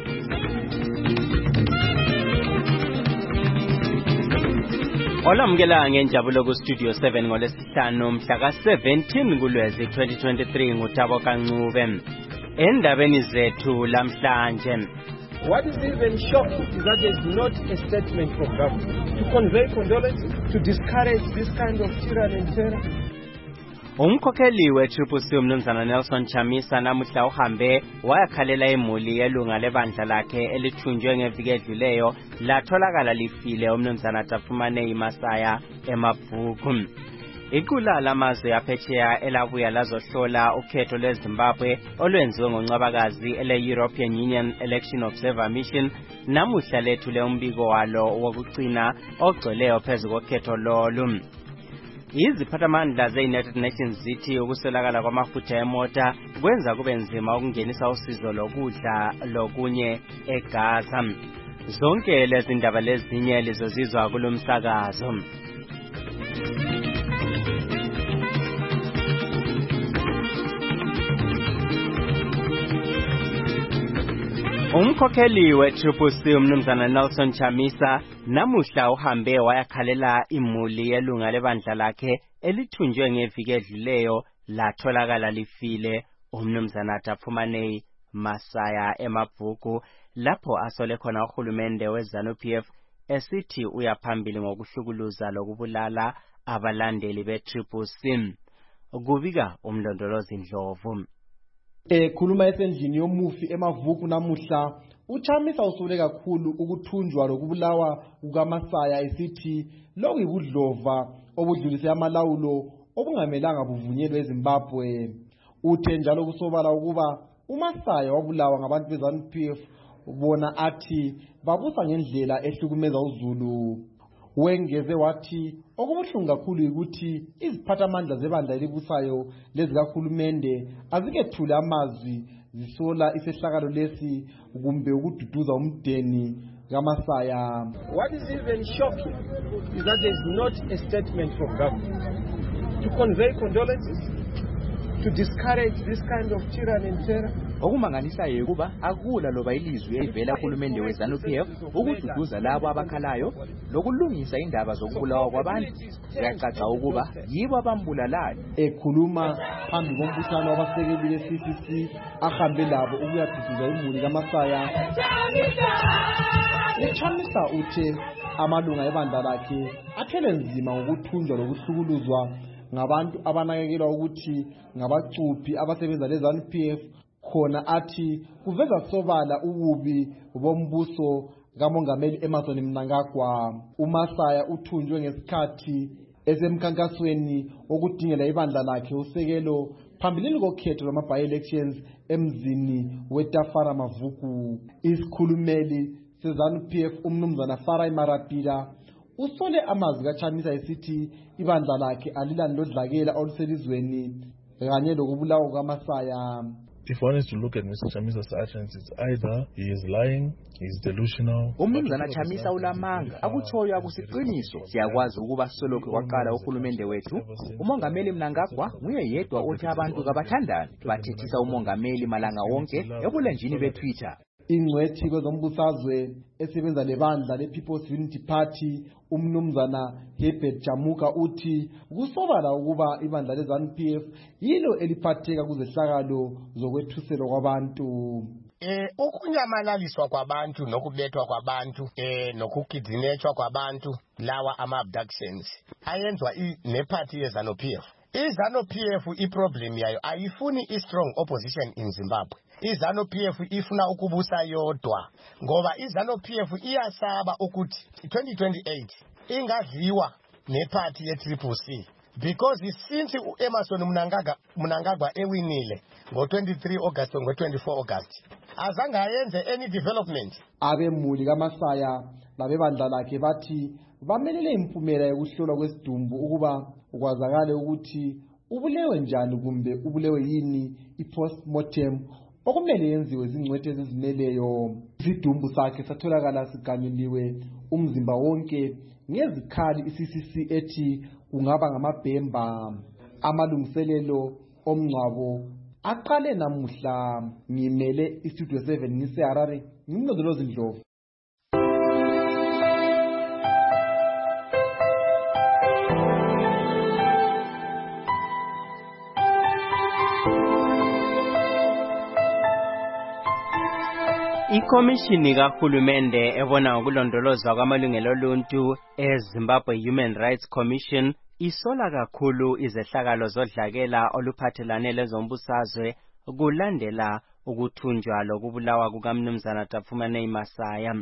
Speaker 24: Olamukela ngenjabulo ku-Studio seven ngolesihlanu mhla ka-seventeen kuLwezi twenty twenty-three nguThabo Kancube. Endabeni zethu lamhlanje.
Speaker 25: What is even shocking is that there is not a statement from government to convey condolences, to discourage this kind of tyranny and terror.
Speaker 24: Umkhokheli we-Triple C umnumzana Nelson Chamisa namuhla uhambe wayakhalela imuli yelunga lebandla lakhe elithunjwe ngeviki edluleyo latholakala lifile umnumzana Tafumane Masaya eMabhuku. Iqula lamazwe aphetsheya elabuya lazohlola ukhetho lweZimbabwe olwenziwe ngoNcwabakazi ele-European Union Election Observer Mission namuhla lethule umbiko walo wokugcina ogcweleyo phezu kokhetho lolu. Iziphathamandla ze-United Nations zithi ukuswelakala kwamafutha emota kwenza kube nzima ukungenisa usizo lokudla lokunye eGaza. Zonke lezi ndaba lezinye lizozizwa kulomsakazo. Umkhokheli we-Triple C umnumzana Nelson Chamisa namuhla uhambe wayakhalela imuli yelunga lebandla lakhe elithunjwe ngeviki edluleyo latholakala lifile umnumzana Tafumane Masaya eMabhuku lapho asole khona uhulumende weZANU-P F esithi uyaphambili ngokuhlukuluza lokubulala abalandeli be-Triple C. Kubika umlondolozi Ndlovu.
Speaker 26: Ekhuluma esendlini yomufi eMabhuku namuhla, uChamisa usule kakhulu ukuthunjwa lokubulawa kukaMasaya esithi lokhu yibudlova obudlulise amalawulo obungamelanga buvunyelwe eZimbabwe. Uthe njalo kusobala ukuba uMasaya wabulawa ngabantu beZANU-P F bona athi babusa ngendlela ehlukumeza uZulu. Wengeze wathi okubuhlungu kakhulu ukuthi iziphathamandla zebandla elibusayo lezikahulumende azikethule amazwi zisola isehlakalo lesi kumbe ukududuza umdeni kaMasaya.
Speaker 25: What is even shocking is that there is not a statement from government to convey condolences, to discourage this kind of tyranny and terror.
Speaker 6: Okumanganisayo ukuba akula loba ilizwi elivela kuhulumende weZANU-P F ukududuza labo abakhalayo lokulungisa indaba zokubulawa kwabantu. Kuyacaca ukuba yibo abambulalayo.
Speaker 26: Ekhuluma phambi kombuthango wabasekeli be-C C C ahambe labo ukuyaduduza imuli kaMasaya, uChamisa uthe amalunga ebandla lakhe athele nzima ngokuthunjwa lokuhlukuluzwa ngabantu abanakekelwa ukuthi ngabacuphi abasebenza leZANU-P F. Khona athi kuveza sobala ububi bombuso kamongameli Emmerson Mnangagwa. uMasaya uthunjwe ngesikhathi esemkhankasweni okudingela ibandla lakhe usekelo phambilini kokhetho lwama-by-elections emzini weTafara Mavuku. Isikhulumeli seZANU-P F umnumzana Farai Marapila usole amazwi kaChamisa esithi ibandla lakhe alilani lodlakela oluselizweni kanye lokubulawa kwaMasaya.
Speaker 7: If one is to look at Mister Chamisa's actions, it's either he is lying, he is delusional.
Speaker 6: Umnumzana Chamisa ulamanga akutshoyo akusiqiniso. Siyakwazi ukuba solokhu kwaqala uhulumende wethu umongameli Mnangagwa nguye yedwa othi abantu kabathandani bathethisa umongameli malanga wonke ebulenjini beTwitter.
Speaker 26: Ingcwethi kwezombusazwe esebenza lebandla le-People's Unity Party umnumzana Herbert Jamuka uthi kusobala ukuba ibandla leZANU-P F yilo eliphatheka kuzehlakalo zokwethuselwa kwabantu.
Speaker 27: Eh ukunyamalaliswa kwabantu nokubethwa kwabantu eh nokugidinetshwa kwabantu lawa ama abductions ayenzwa neparty yeZANU-P F. iZANU-P F iproblem yayo ayifuni i-strong opposition in Zimbabwe. iZANU-P F ifuna ukubusa yodwa ngoba iZANU-P F iyasaba ukuthi twenty twenty-eight ingadliwa neparty ye-Triple C because since uEmmerson Mnangagwa Mnangagwa ewinile ngo twenty-three August ngo twenty-four August azange ayenze any development.
Speaker 26: Abemuli kaMasaya labebandla lakhe bathi bamelele impumela yokuhlolwa kwesidumbu ukuba ukwazakala ukuthi ubulewe njani kumbe ubulewe yini i-postmortem okumele yenziwe zingcwethe ezizimeleyo. Isidumbu sakhe satholakala siganyuliwe umzimba wonke ngezikhali i-C C C ethi kungaba ngamabhemba. Amalungiselelo omngcwabo aqale namuhla. Ngimele istudio seven ngiseHarare, ngimlondolozi Ndlovu.
Speaker 24: Ikomishini kahulumende ebona ngokulondolozwa kwamalungelo oluntu eZimbabwe Human Rights Commission isola kakhulu izehlakalo zodlakela oluphathelane lezombusazwe kulandela ukuthunjwa lokubulawa kukaMnumzana Tafumanei Masaya.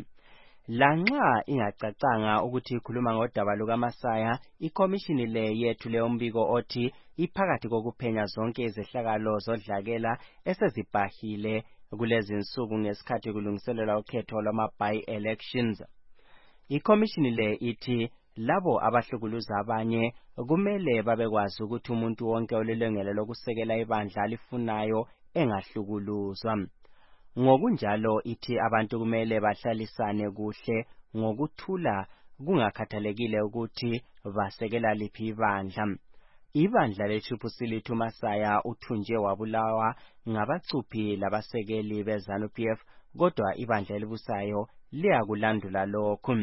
Speaker 24: Lanxa ingacacanga ukuthi ikhuluma ngodaba lukaMasaya, ikomishini le yethule umbiko othi iphakathi kokuphenya zonke izehlakalo zodlakela esezibhahile kulezi insuku ngesikhathi kulungiselelwa ukhetho lwama-by-elections. Ikomishini le ithi labo abahlukuluza abanye kumele babekwazi ukuthi umuntu wonke olelungelo lokusekela ibandla alifunayo engahlukuluzwa. Ngokunjalo ithi abantu kumele bahlalisane kuhle ngokuthula kungakhathalekile ukuthi basekela liphi ibandla. Ibandla le-Triple C lithi uMasaya uthunjwe wabulawa ngabacuphi labasekeli be-ZANU-P F, kodwa ibandla elibusayo liyakulandula lokhu.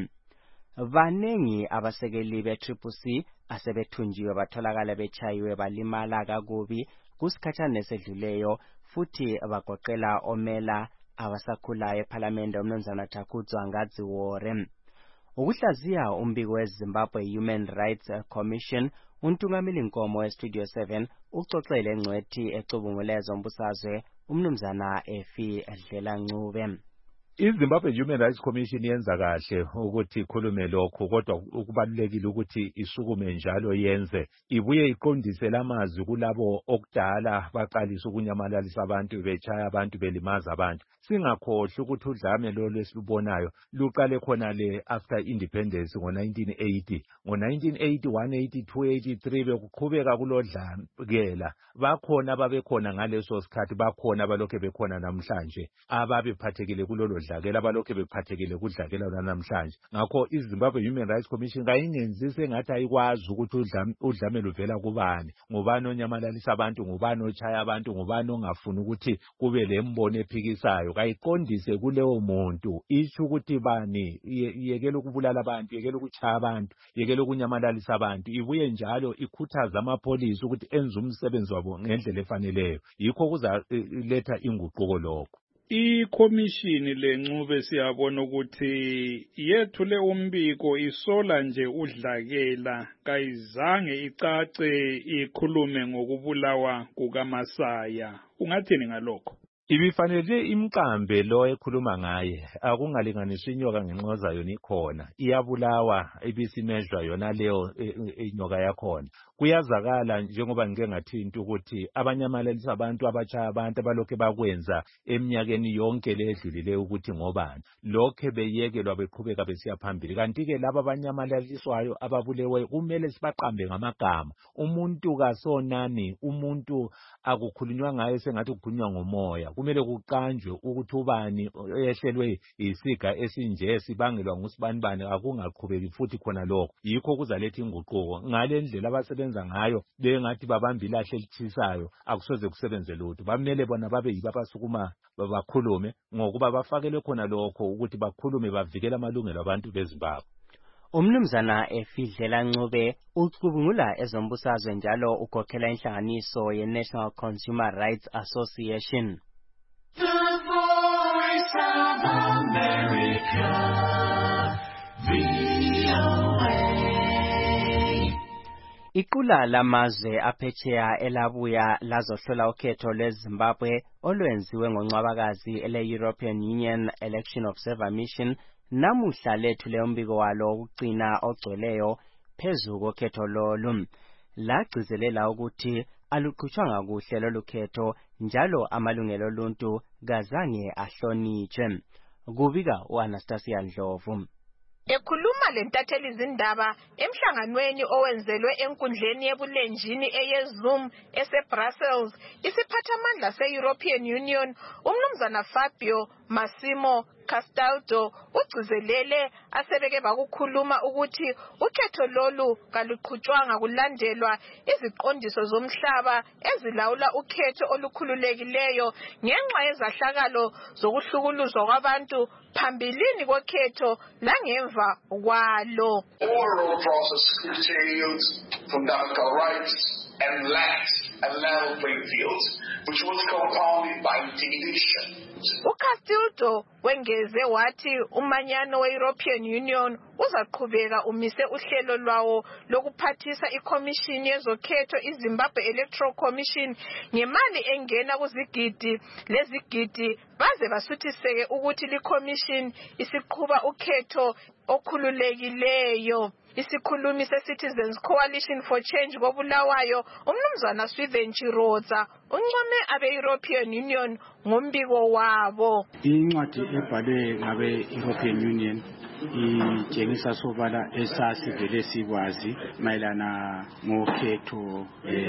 Speaker 24: Banengi abasekeli be-Triple C asebethunjiwe batholakala bechayiwe balimala kakubi kusikhathana esedluleyo, futhi bagoqela omela abasakhulayo ePhalamende uMnumzana Takudzwa Ngadziwore. Ukuhlaziya umbiko weZimbabwe Human Rights Commission, untungameli Nkomo weStudio seven uxoxele ngcwethi ecubungule ezombusazwe uMnumzana Efi Dlelancube.
Speaker 5: iZimbabwe Human Rights Commission yenza kahle ukuthi ikhulume lokho, kodwa ukubalulekile ukuthi isukume njalo yenze ibuye iqondise lamazwi kulabo okudala baqalisa ukunyamalalisa abantu, bechaya abantu, belimaza abantu. Singakhohle ukuthi udlame lo lesilubonayo luqale khona le after independence ngo nineteen eighty. Ngo nineteen eighty, one eighty, two eighty-three bekuqhubeka kulodlamkela. Bakhona babekhona ngaleso sikhathi, bakhona balokhe bekhona namhlanje ababephathekile kulolo dlakela, balokhe bephathekile kudlakela namhlanje. Ngakho iZimbabwe Human Rights Commission kayingenzise ngathi ayikwazi ukuthi udlame udlame luvela kubani, ngubani onyamalalisa abantu, ngubani ochaya abantu, ngubani ongafuni ukuthi kube lembono ephikisayo. Kayiqondise kuleyo muntu isho ukuthi bani yekela ukubulala abantu, yekela ukuchaya abantu, yekela ukunyamalalisa abantu. Ibuye njalo ikhuthaza amapolisi ukuthi enze umsebenzi wabo ngendlela efaneleyo. Yikho kuzaletha inguquko lokho.
Speaker 9: Ikomishini leNcube siyabona ukuthi yethule umbiko isola nje udlakela, kayizange icace ikhulume ngokubulawa kukaMasaya. Ungathini ngalokho?
Speaker 5: Ibifanele imqambe lo ekhuluma ngaye, akungalinganiswa inyoka ngenqoza yona ikhona, iyabulawa ibisimezwa yona leyo inyoka yakhona. Kuyazakala njengoba ngike ngathinta ukuthi abanyamalelisa abantu, abachaya abantu abalokhe bakwenza eminyakeni yonke ledlulileyo ukuthi ngobani, lokhe beyekelwa beqhubeka besiya phambili. Kanti ke laba abanyamalaliswayo ababulewe kumele sibaqambe ngamagama. Umuntu kasonani, umuntu akukhulunywa ngaye sengathi kukhulunywa ngomoya. Kumele kuqanjwe ukuthi ubani ehlelwe isiga esinje sibangelwa ngusibanibani akungaqhubeki futhi khona lokho. Yikho kuzaletha inguquko. Ngale ndlela abasebenza ngayo bengathi babamba ilahle elithisayo akusoze kusebenze lutho. Bamele bona babe yiba basukuma bakhulume ngokuba bafakelwe khona lokho ukuthi bakhulume bavikela amalungelo abantu beZimbabwe.
Speaker 24: Umnumzana Efi Dlelancube ucubungula ezombusazwe njalo ukhokhela inhlanganiso ye-National Consumer Rights Association.
Speaker 11: The Voice of America, V O A.
Speaker 24: Iqula lamazwe aphetsheya elabuya lazohlola ukhetho lweZimbabwe olwenziwe ngoNcwabakazi ele-European Union Election Observer Mission namuhla lethule umbiko walo wokuqina ogcweleyo phezu kokhetho lolu. Lagcizelela ukuthi aluqhutshwanga kuhle lolu khetho njalo amalungelo oluntu kazange ahlonitshwe. Kubika uAnastasia Ndlovu.
Speaker 12: Ekhuluma lentatheli izindaba emhlanganweni owenzelwe enkundleni yebulenjini eyeZoom eseBrussels, isiphathamandla se-European Union umnumzana Fabio Massimo Castaldo ugcizelele asebeke bakukhuluma ukuthi ukhetho lolu kaluqhutshwanga kulandelwa iziqondiso zomhlaba ezilawula ukhetho olukhululekileyo ngenxa yezahlakalo zokuhlukuluzwa kwabantu phambilini kokhetho langemva kwalo.
Speaker 13: Overall process curtailed fundamental rights and lacked a level playing field, which was compounded by intimidation.
Speaker 12: uCastildo wengeze wathi umanyano we-European Union uzaqhubeka umise uhlelo lwawo lokuphathisa ikhomishini yezokhetho iZimbabwe Electoral Commission ngemali engena kuzigidi lezigidi baze basuthiseke ukuthi likhomishini isiqhuba ukhetho okhululekileyo. Isikhulumi se-Citizens Coalition for Change kobulawayo umnumzana Swithen Chirodza uncome abe-European Union ngombiko wabo.
Speaker 14: Incwadi ebhalwe ngabe-European Union itshengisa sobala esasivele sikwazi mayelana ngokhetho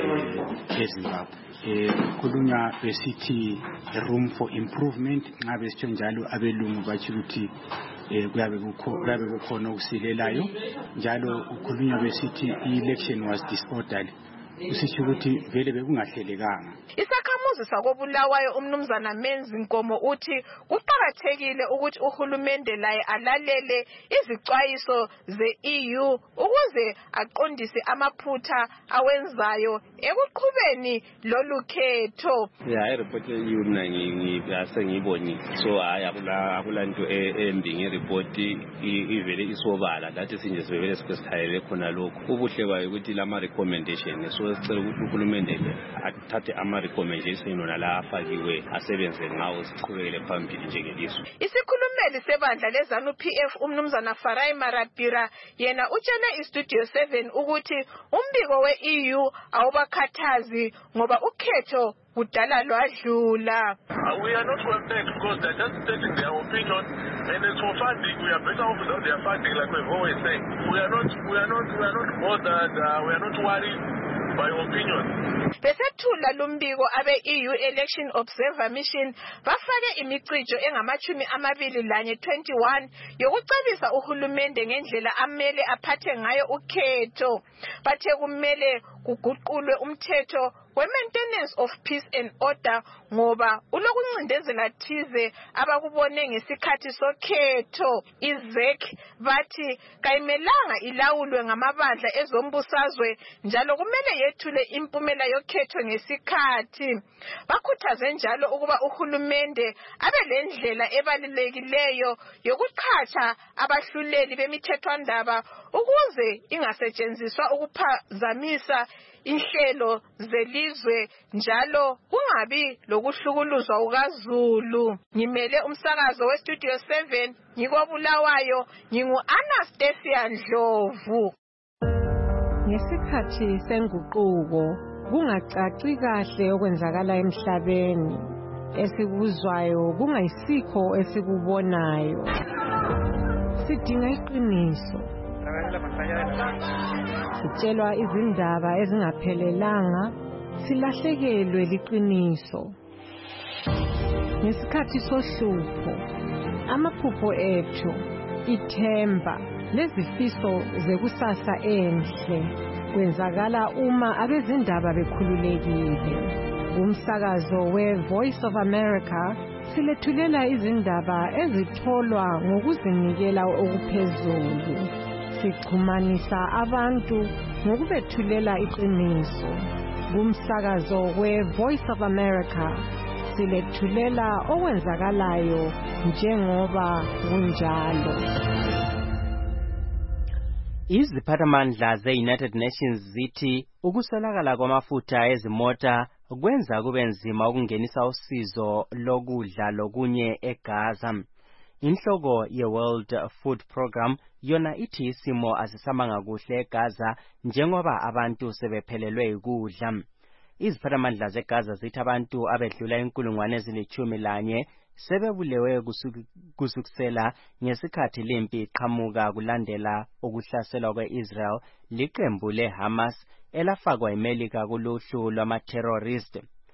Speaker 14: eZimbabwe. Khulunywa besithi room for improvement nxa besitsho njalo abelungu bathi ukuthi kuyabe kuyabe kukhona okusilelayo njalo ukhulunywa besithi i-election was disorderly usitsho ukuthi vele bekungahlelekanga.
Speaker 12: Isakhamuzi sakobulawayo umnumzana Menzi Nkomo uthi kuqhakathekile ukuthi uhulumende laye alalele izicwayiso ze-E U ukuze aqondise amaphutha awenzayo ekuqhubeni lolu khetho.
Speaker 15: Yeah, I report E U mina ngiyasengiboni so hayi akula akulanto embi ngereport ivele isobala lathi sinje sivele sibesithayele khona lokho. Ubuhle bayo ukuthi lama recommendation so sicela ukuthi uhulumende athathe ama recommendation nala afakiwe asebenze ngawo siqhubekele phambili njengelizwe.
Speaker 12: Isikhulumeli sebandla leZANU P F umnumzana Farai Marapira yena utshele iStudio seven ukuthi umbiko we-E U awubakhathazi ngoba ukhetho kudala lwadlula.
Speaker 16: We are not content because they're just stating their opinion, and as for funding, we are better off without their funding, like we've always said. We are not, we are not, we are not bothered. Uh, we are not worried by opinion.
Speaker 12: Besethula lumbiko abe-E U Election Observer Mission bafake imicijo engamachumi amabili lanye twenty-one yokucebisa uhulumende ngendlela amele aphathe ngayo ukhetho. Bathe kumele kuguqulwe umthetho we-maintenance of peace and order ngoba ulokuncindezela thize abakubone ngesikhathi sokhetho. I-Z E C bathi kayimelanga ilawulwe ngamabandla ezombusazwe njalo kumele yethule impumela yokhetho ngesikhathi. Bakhuthaze njalo ukuba uhulumende abe lendlela ebalulekileyo yokuqhatsha abahluleli bemithethwandaba ukuze ingasetshenziswa ukuphazamisa inhlelo zelizwe njalo kungabi lokuhlukuluzwa ukaZulu. Ngimele umsakazo weStudio seven ngikobulawayo ngingu-Anastasia Ndlovu.
Speaker 17: Ngesikhathi senguquko kungacaci kahle okwenzakala emhlabeni, esikuzwayo kungayisikho esikubonayo. Sidinga iqiniso. Sitshelwa izindaba ezingaphelelanga, silahlekelwe liqiniso. Ngesikhathi sohlupho, amaphupho ethu, ithemba, lezifiso zekusasa enhle kwenzakala uma abezindaba bekhululekile. Umsakazo we-Voice of America silethulela izindaba ezitholwa ngokuzinikela okuphezulu. Sixhumanisa abantu ngokubethulela iqiniso. Kumsakazo we-Voice of America silethulela okwenzakalayo njengoba kunjalo.
Speaker 24: Iziphathamandla ze-United Nations zithi ukuswelakala kwamafutha ezimota kwenza kube nzima ukungenisa usizo lokudla lokunye eGaza. Inhloko ye-World Food Program yona ithi isimo asisamanga kuhle eGaza njengoba abantu sebephelelwe ukudla. Iziphathamandla zeGaza zithi abantu abedlula inkulungwane ezilithumi lanye sebebulewe kusukusela ngesikhathi lempi iqhamuka kulandela ukuhlaselwa kwe-Israel liqembu le-Hamas elafakwa iMelika kuluhlu lwama-terrorist.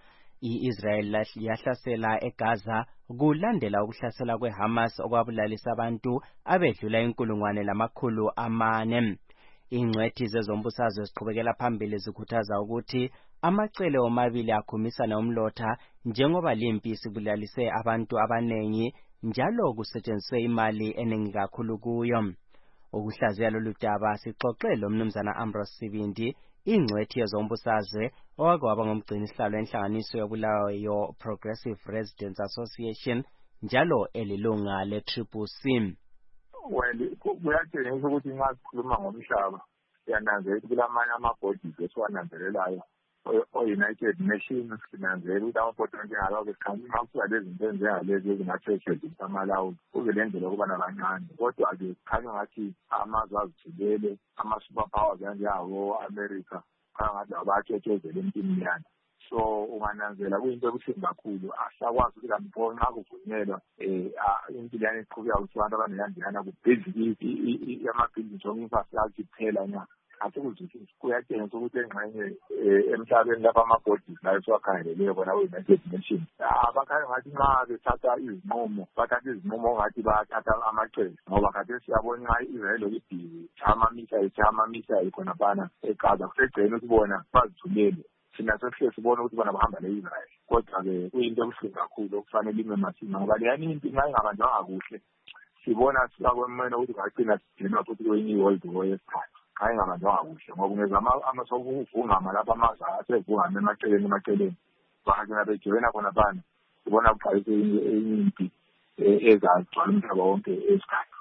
Speaker 24: I-Israel yahlasela eGaza kulandela ukuhlasela kwe-Hamas okwabulalisa abantu abedlula inkulungwane lamakhulu amane. Ingcwethi zezombusazwe ziqhubekela phambili zikhuthaza ukuthi amacele omabili akhumisana umlotha njengoba limpi isibulalise abantu abanengi njalo kusetshenziswe imali eningi kakhulu kuyo. Ukuhlaziya lolu daba sixoxe lo Mnumzana Ambrose Sibindi, ingcwethi yezombusazwe owakwaba ngumgcinisihlalo enhlanganiso yobulawayo Progressive Residents Association njalo elilunga le-Triple C.
Speaker 3: Well, kuyatshengisa ukuthi nxa sikhuluma ngomhlaba siyananzelela ukuthi kulamanye ama-bodies esiwananzelelayo o-United Nations, sinanzelela ukuthi ama-bodies njengalawo nxa kusuka lezi zinto ezinjengalezi ezingatheshezisa amalawulo kube le ndlela yokuba nabancane. Kodwa-ke kukhanya ngathi amazwe azithulele ama-super powers anjengabo-America kukhanya ngathi abatshethezela empini yana. So ungananzela kuyinto ebuhlungu kakhulu, asakwazi ukuthi lampo nxa kuvunyelwa um impilo yani iqhubeka ukuthi abantu abaneyandiyana kubhedli ama-buildings o-infrastructure kuphela nya. Asikuzwisisi kuyatshengisa ukuthi engxenye emhlabeni lapha ama-bodies layo siwakhangeleleyo bona we-United Nations abakhanya ngathi nxa bethatha izinqumo bathatha izinqumo ongathi bayathatha amacebo, ngoba khathesi siyabona nxa i-Israel lokudili ama-missile ama-missile khonaphana eGaza kusegcine ukuthi bona bazithulele. Thina sesihle sibona ukuthi bona bahamba le-Israel, kodwa-ke kuyinto ebuhlungu kakhulu okufanele ime masinya ngoba leyani impi nxa ingabanjwanga kuhle sibona sikakwemena ukuthi kungagcina sidinwa futhi kwenye i-world war yesithathu nxa ingabanjwanga kuhle, ngoba ungeza amasokuvungama lapha amazwe asevungama emaceleni emaceleni bangagcina bejoyina khonaphana sibona kuqalise enye impi ezagcwala umhlaba wonke esikhathi.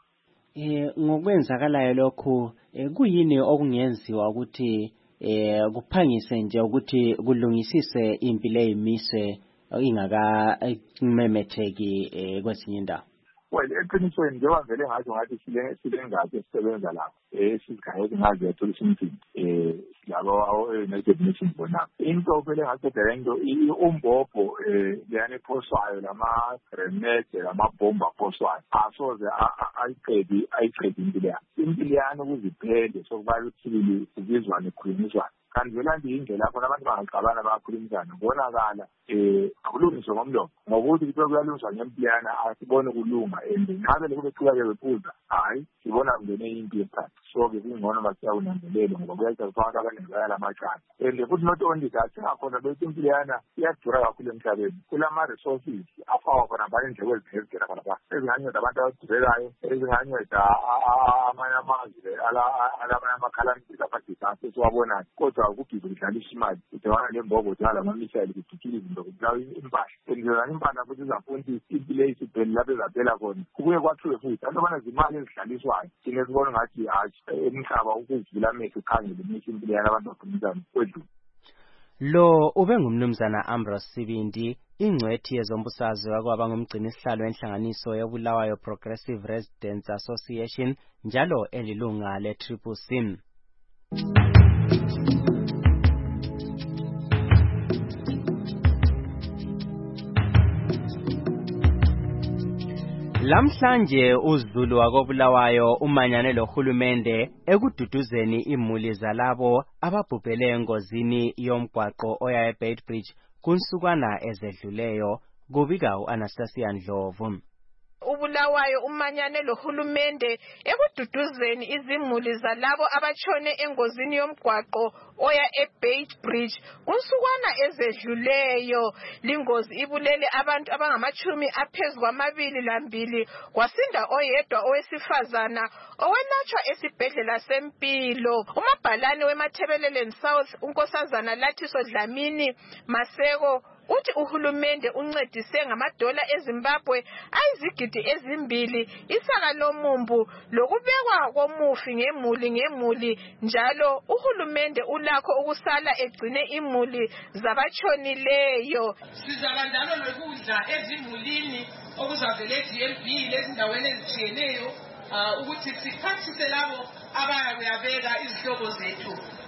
Speaker 24: Um ngokwenzakalayo lokhu kuyini okungenziwa ukuthi eh kuphangise nje ukuthi kulungisise impilo eyimiswe ingaka-memetheki kwezinye indawo?
Speaker 3: Well, eqinisweni njengoba vele ngathi ngathi silengathi esisebenza lapho esizikhangele ngazi yethu isimthini um labo awo-United Nations bona into vele ngathi into umbhobho um leyani ephoswayo lama-grenade lamabhomba aphoswayo asoze ayiqedi ayiqedi impilo yami impilo yami ukuziphele sokubala uthibili kubizwane kukhulunyiswane. Kanti vele nje indlela lapho abantu bangaxabana bayakhulumisana kubonakala um akulungiswe ngomlomo ngokuthi kuthiwe kuyalungiswa ngempilana asibone kulunga and nxa vele kube qhubeke bephuza hhayi sibona kungene impi yesikhathi. So-ke kungcono basiyawunanzelele ngoba kuyayitshengisa abantu abaningi bayala amacala and futhi not only that singakhona bethi impilo yana iyadura kakhulu emhlabeni. Kulama-resources afakwa khona phana indleko ezingezigera khonapha ezinganceda abantu abadurekayo ezinganceda amanye amazwe alamanye amakhalamithi lapha siwabonayo, kodwa ukugibela kudlalisa imali kudingana lembobo kudingana lama-missile kudukile izinto kudlawa impahla endlelani impahla futhi izafuna ukuthi impilo eyisibheli lapho ezaphela khona kubuye kwathiwe futhi abantu abana zimali ezidlaliswayo thina sibona ngathi hatshi emhlaba ukuvula amehlo ukhangele imisho impilo yala abantu bakhulumisana kwedlula.
Speaker 24: Lo ube ngumnumzana Ambrose Sibindi, ingcwethi yezombusazwe wakwaba ngumgcinisihlalo enhlanganiso yobulawayo Progressive Residents Association njalo elilunga le-Triple C. Lamhlanje uZulu wakobulawayo umanyane lohulumende ekududuzeni imuli zalabo ababhubhele engozini yomgwaqo oya eBeitbridge kunsukwana ezedluleyo, kubika u-Anastasia Ndlovu.
Speaker 12: Ubulawayo umanyane lohulumende ekududuzeni izimuli zalabo abachone engozini yomgwaqo oya eBeitbridge kunsukwana ezedluleyo. Lingozi ibulele abantu abangamachumi aphezu kwamabili lambili, kwasinda oyedwa owesifazana owelatshwa esibhedlela sempilo. Umabhalane weMathebeleleni South unkosazana Lathiso Dlamini Maseko uthi uhulumende uncedise ngamadola eZimbabwe ayizigidi ezimbili isaka lomumbu lokubekwa komufi ngemuli ngemuli, njalo uhulumende ulakho ukusala egcine imuli zabachonileyo.
Speaker 10: Sizaba njalo lokudla ezimulini okuzavele D M B lezindaweni ezitshiyeneyo ukuthi siphathise labo abayabeka izihlobo zethu.
Speaker 12: Umnumzana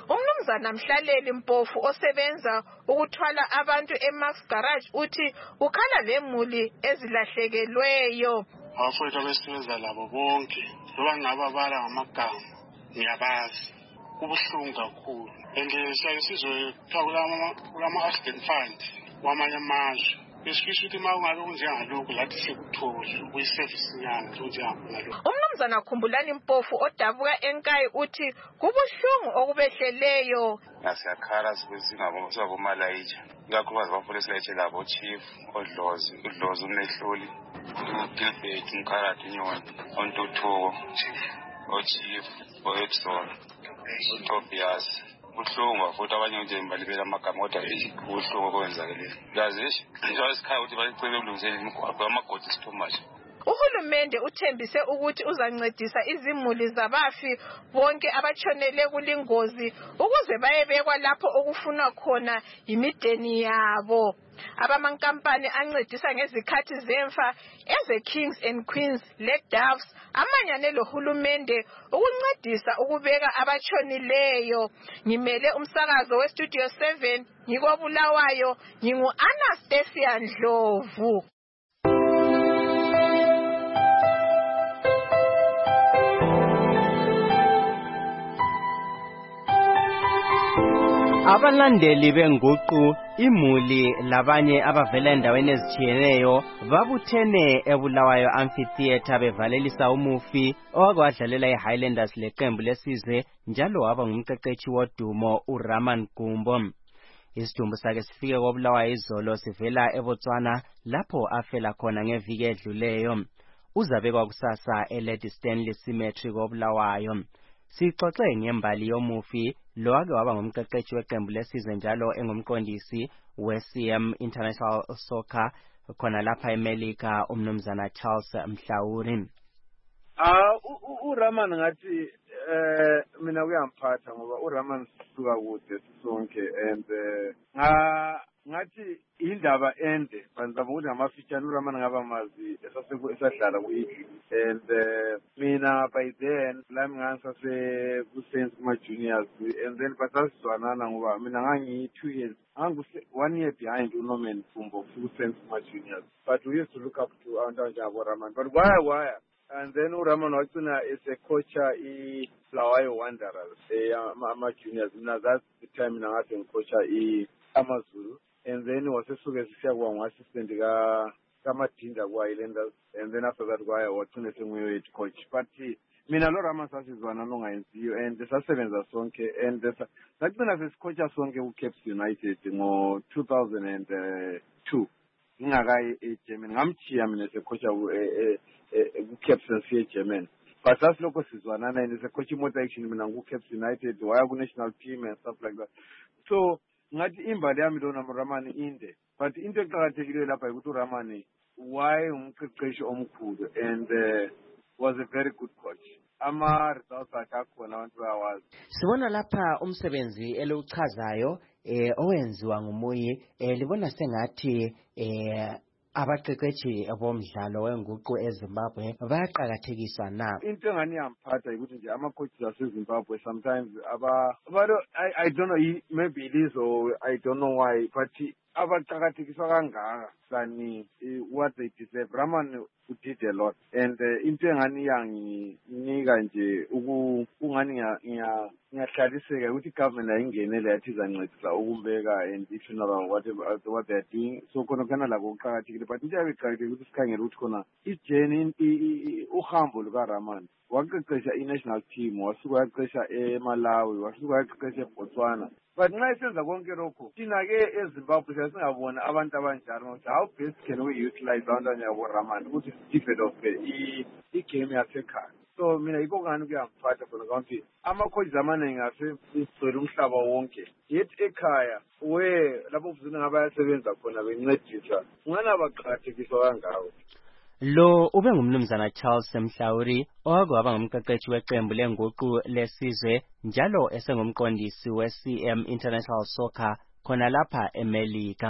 Speaker 12: umnumzana Mhlaleli Mpofu osebenza ukuthwala abantu eMax Garage uthi ukhala lemuli ezilahlekelweyo.
Speaker 1: Abafowethu abesebenza labo bonke loba ngababala ngamagama ngiyabazi kubuhlungu kakhulu and siyaye sizwe kulama-accident fund wamanye amazwe besifisa ukuthi uma ungabe kunjengalokhu lathi sekuthole ukuyisevisinyana njengalokhu.
Speaker 12: Umnumzana Khumbulani Mpofu odabuka eNkayi uthi kubuhlungu okubehleleyo.
Speaker 2: Ngasiyakhala sibesingabo sabomalayitsha ikakhulukazi abapolisi layitshe labo chief odlozi udlozi umnehloli uGilbert Mkharathu Nyoni ontuthuko ochief oEpson uTobias buhlungu futhi abanye nje imbalibela amagama kodwa buhlungu okwenzakeleyo yazi njalo isikhaya ukuthi bayicebe ukulungisela imigwaqo amagodi sithomashi.
Speaker 12: Uhulumende uthembise ukuthi uzancedisa izimuli zabafi bonke abatshonele kulingozi ukuze bayebekwa lapho okufunwa khona imideni yabo. Abamankampani ancedisa ngezikhathi zemfa eze Kings and Queens le Doves amanyane lohulumende ukuncedisa ukubeka abatshonileyo. Ngimele umsakazo we Studio seven ngikobulawayo ngingu Anastasia Ndlovu.
Speaker 24: Abalandeli benguqu imuli labanye abavela endaweni ezitshiyeneyo babuthene eBulawayo Amphitheatre bevalelisa umufi owakwadlalela eHighlanders leqembu lesizwe njalo waba ngumqeqeshi wodumo uRaman Gumbo. Isidumbu sakhe sifike koBulawayo izolo sivela eBotswana lapho afela khona ngeviki edluleyo. Uzabekwa kusasa eLady Stanley Cemetery koBulawayo. Sixoxe ngembali yomufi lo ake waba ngumqeqeshi weqembu lesizwe njalo engumqondisi we-C M International Soccer khona lapha eMelika umnumzana Charles Mhlawuri.
Speaker 18: Ah uRaman ngathi eh mina kuyamphatha ngoba uRaman sisuka kude sisonke and nga ngathi indaba ende banzama ukuthi amafitshane uRaman ngaba mazi esasedlala kuyithi and mina by then lami ngasase kusense kuma juniors and then basasizwanana ngoba mina ngangi two years angu one year behind uNorman Fumbo kusense kuma juniors but we used to look up to Antonjabo Raman but why why and then uRaman wagcina as a coach i Bulawayo Wanderers eh ama juniors mina that's the time mina ngase ngicoacha i AmaZulu. And then was a sugar assistant ka Kamadinda Highlanders, and then after that, why I was to coach. But mina lo Ramasas is one along and see you, and the seven as Sonke, and the Sagman as coach as Sonke who kept United in two thousand two. In a guy, a German, I'm Chiaman as a coach who kept the German. But that's local is one, and it's a coaching motor action who kept United, the Wagyu national team, and stuff like that. So, ngathi imbali yami lona Raman inde but into eqhakathekile lapha ukuthi uRaman why umqeqeshi omkhulu and uh, was a very good coach. Ama results akakhona abantu bayawazi.
Speaker 24: Sibona lapha umsebenzi eluchazayo eh owenziwa ngumuyi eh libona sengathi eh abaqeqeshi abomdlalo wenguqu eZimbabwe bayaqhakathekiswa na.
Speaker 18: Into engani yamphatha ukuthi nje ama coaches aseZimbabwe sometimes aba but I I don't know maybe it is or I don't know why but abaqhakathekiswa kangaka than what they deserve. Raman did a lot and into engani yanginika nje ukungani ngiya ngiyahlaliseka ukuthi government ayingenele yathi zancedisa ukumbeka and funeral whatever what they are doing so khona kana la kuqhakathekile but into yabeqhakathekile ukuthi sikhangele ukuthi khona ijeni uhambo lukaRaman waqeqesha i-national team wasuka yaqeqesha eMalawi wasuka yaqeqesha eBotswana but nxa isenza konke lokho thina-ke eZimbabwe sasingabona abantu abanjalo ukuthi how best can we utilize abantwana yaboRaman ukuthi sidevelophe i-game yasekhaya. So mina yikho ngani kuyamphatha khona ukuthi ama-coaches amaningi asegcwele umhlaba wonke yet ekhaya we lapho kuzina ngabayasebenza khona bencedisa ungani abaqhakathekiswa kangako.
Speaker 24: Lo ube ngumnumzana Charles Mhlawuri okwaba ngumqeqeshi weqembu lenguqu lesizwe njalo esengumqondisi we-C M International Soccer khona lapha eMelika.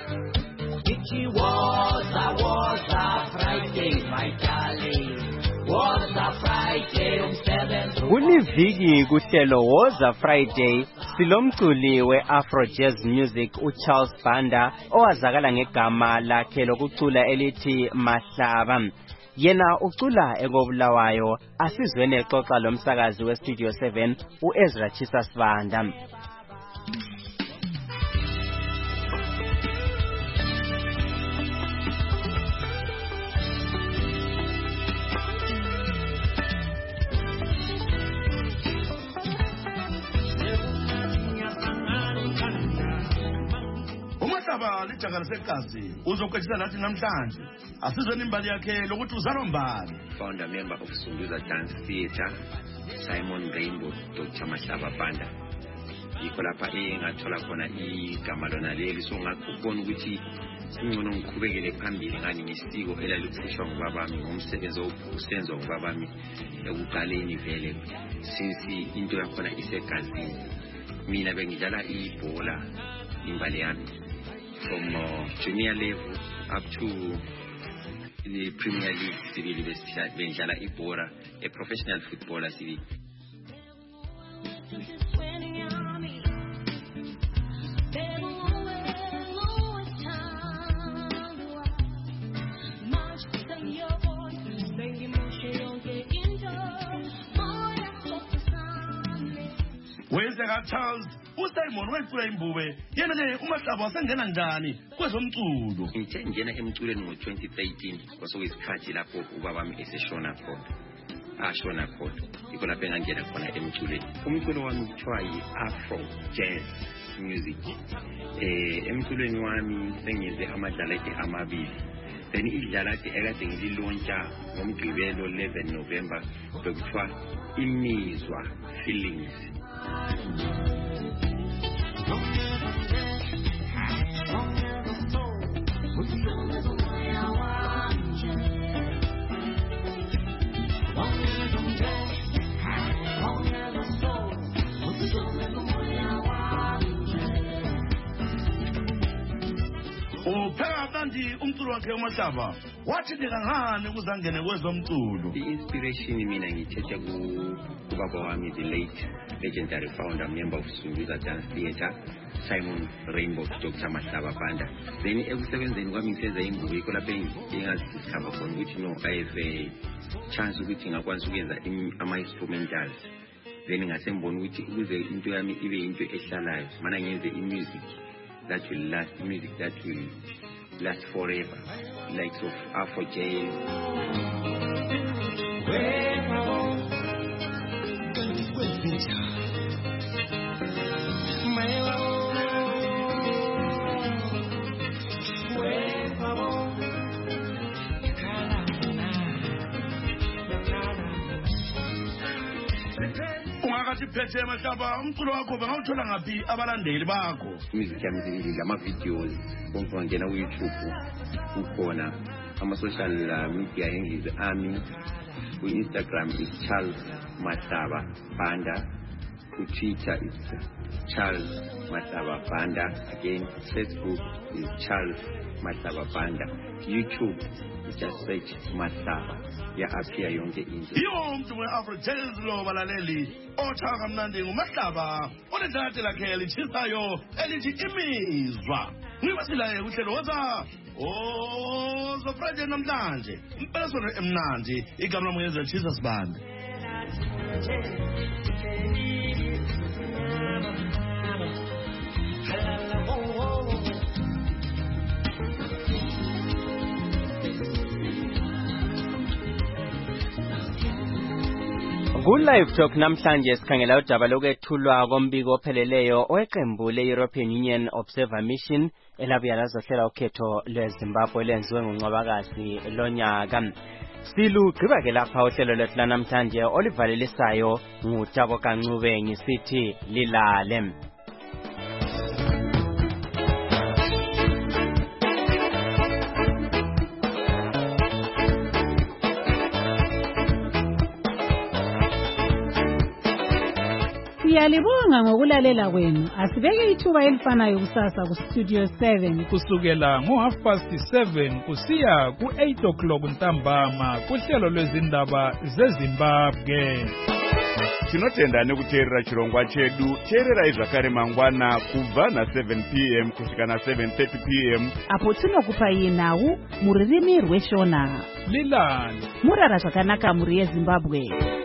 Speaker 24: It was a was a Friday my darling
Speaker 11: Woza Friday umsebenzi
Speaker 24: kuliviki kuhlelo Woza Friday silomculi we-Afro Jazz Music uCharles Banda owazakala ngegama lakhe lokucula elithi Mahlaba. Yena ucula ekobulawayo. Asizwene exoxa lomsakazi weStudio seven uEzra Chisas Banda.
Speaker 4: Umahlaba lijangala segazi uzokwethisa nathi namhlanje asizweni imbali yakhe lokuthi uzalwa mbali.
Speaker 8: Founder member of Sunduza Dance Theatre Simon Rainbow Doctor Mahlaba Banda. Yikho lapha engathola khona igama lona leli so ngakubona ukuthi ingcono ngiqhubekele phambili ngani ngesiko elaliphishwa ngubabami ngomsebenzi osenzo ngubabami ekuqaleni vele since into yakhona isegazini. Mina bengidlala ibhola imbali yami from uh, junior level up to the Premier League sibili besidlala ibhola a professional footballer sibili.
Speaker 4: Wenzeka Charles uSimon wayicula imbube yena ke uMahlaba wasengena njani kwezomculo.
Speaker 8: Ngithe ngena emculweni ngo twenty thirteen kwasokuyisikhathi lapho ubabami eseshona khona ashona khona yikho lapho engangena khona emculweni. Umculo wami kuthiwa yi-Afro Jazz Music. Eh emculweni wami sengenze amadlalati amabili. Then idlalati ekade ngililontsha ngomgqibelo eleven November bekuthiwa imizwa feelings.
Speaker 4: Upheka kanti umculo wakhe uMahlaba wathi ngangani kuzangene kwezomculo.
Speaker 8: I-inspiration mina ngithethe kubaba wami the late legendary founder member of Sunduza Dance Theatre Simon Rainbow Doctor Mahlaba Banda. Then ekusebenzeni kwami ngisenza ingubo yikho lapho engazidiscover khona ukuthi no I have a chance ukuthi ngakwazi ukuyenza ama-instrumentals. Then ngasembona ukuthi ukuze into yami ibe into ehlalayo mana ngenze i-music that will last, music that will last forever, like of Afro Jazz.
Speaker 4: Ungakasiphethe Mahlaba umculo wakho bangawuthola ngaphi abalandeli bakho?
Speaker 8: Music yami zibili lama videos konke ngena ku YouTube ukhona ama social media ngize ami ku Instagram is Charles Mahlaba Banda, ku Twitter is Charles Mahlaba Banda, again Facebook is Charles Mahlaba Banda, YouTube is just search Mahlaba ya appear yonke into.
Speaker 4: Yo umuntu we-Afro Jazz lo balaleli othaka mnandi nguMahlaba onedlati lakhe elitshisayo elithi imizwa. Ngibasilaye kuhlelo Woza Woza Friday namhlanje impelasonto emnandi igama lami ngeZra Chisas Banda.
Speaker 24: Ku-Live Talk namhlanje sikhangela udaba lokwethulwa kombiko opheleleyo oweqembu le-European Union Observer Mission elabuya lazohlela ukhetho lweZimbabwe lenziwe ngoNcwabakazi lonyaka. Silugqiba-ke lapha uhlelo lwethu lanamhlanje olivalelisayo nguTabo Kancube ngisithi lilale.
Speaker 7: Siyalibonga ngokulalela kwenu. Asibeke ithuba elifanayo kusasa ku Studio seven
Speaker 9: kusukela ngo half past seven kusiya ku eight o'clock ntambama kuhlelo lwezindaba zeZimbabwe.
Speaker 19: Tinotenda nekuteerera chirongwa chedu. Teerera zvakare mangwana kubva na seven p m kusvika na seven thirty p m
Speaker 7: apo tinokupa nhau muririmi rweshona.
Speaker 9: Lilani
Speaker 7: murara zvakanaka muri yeZimbabwe.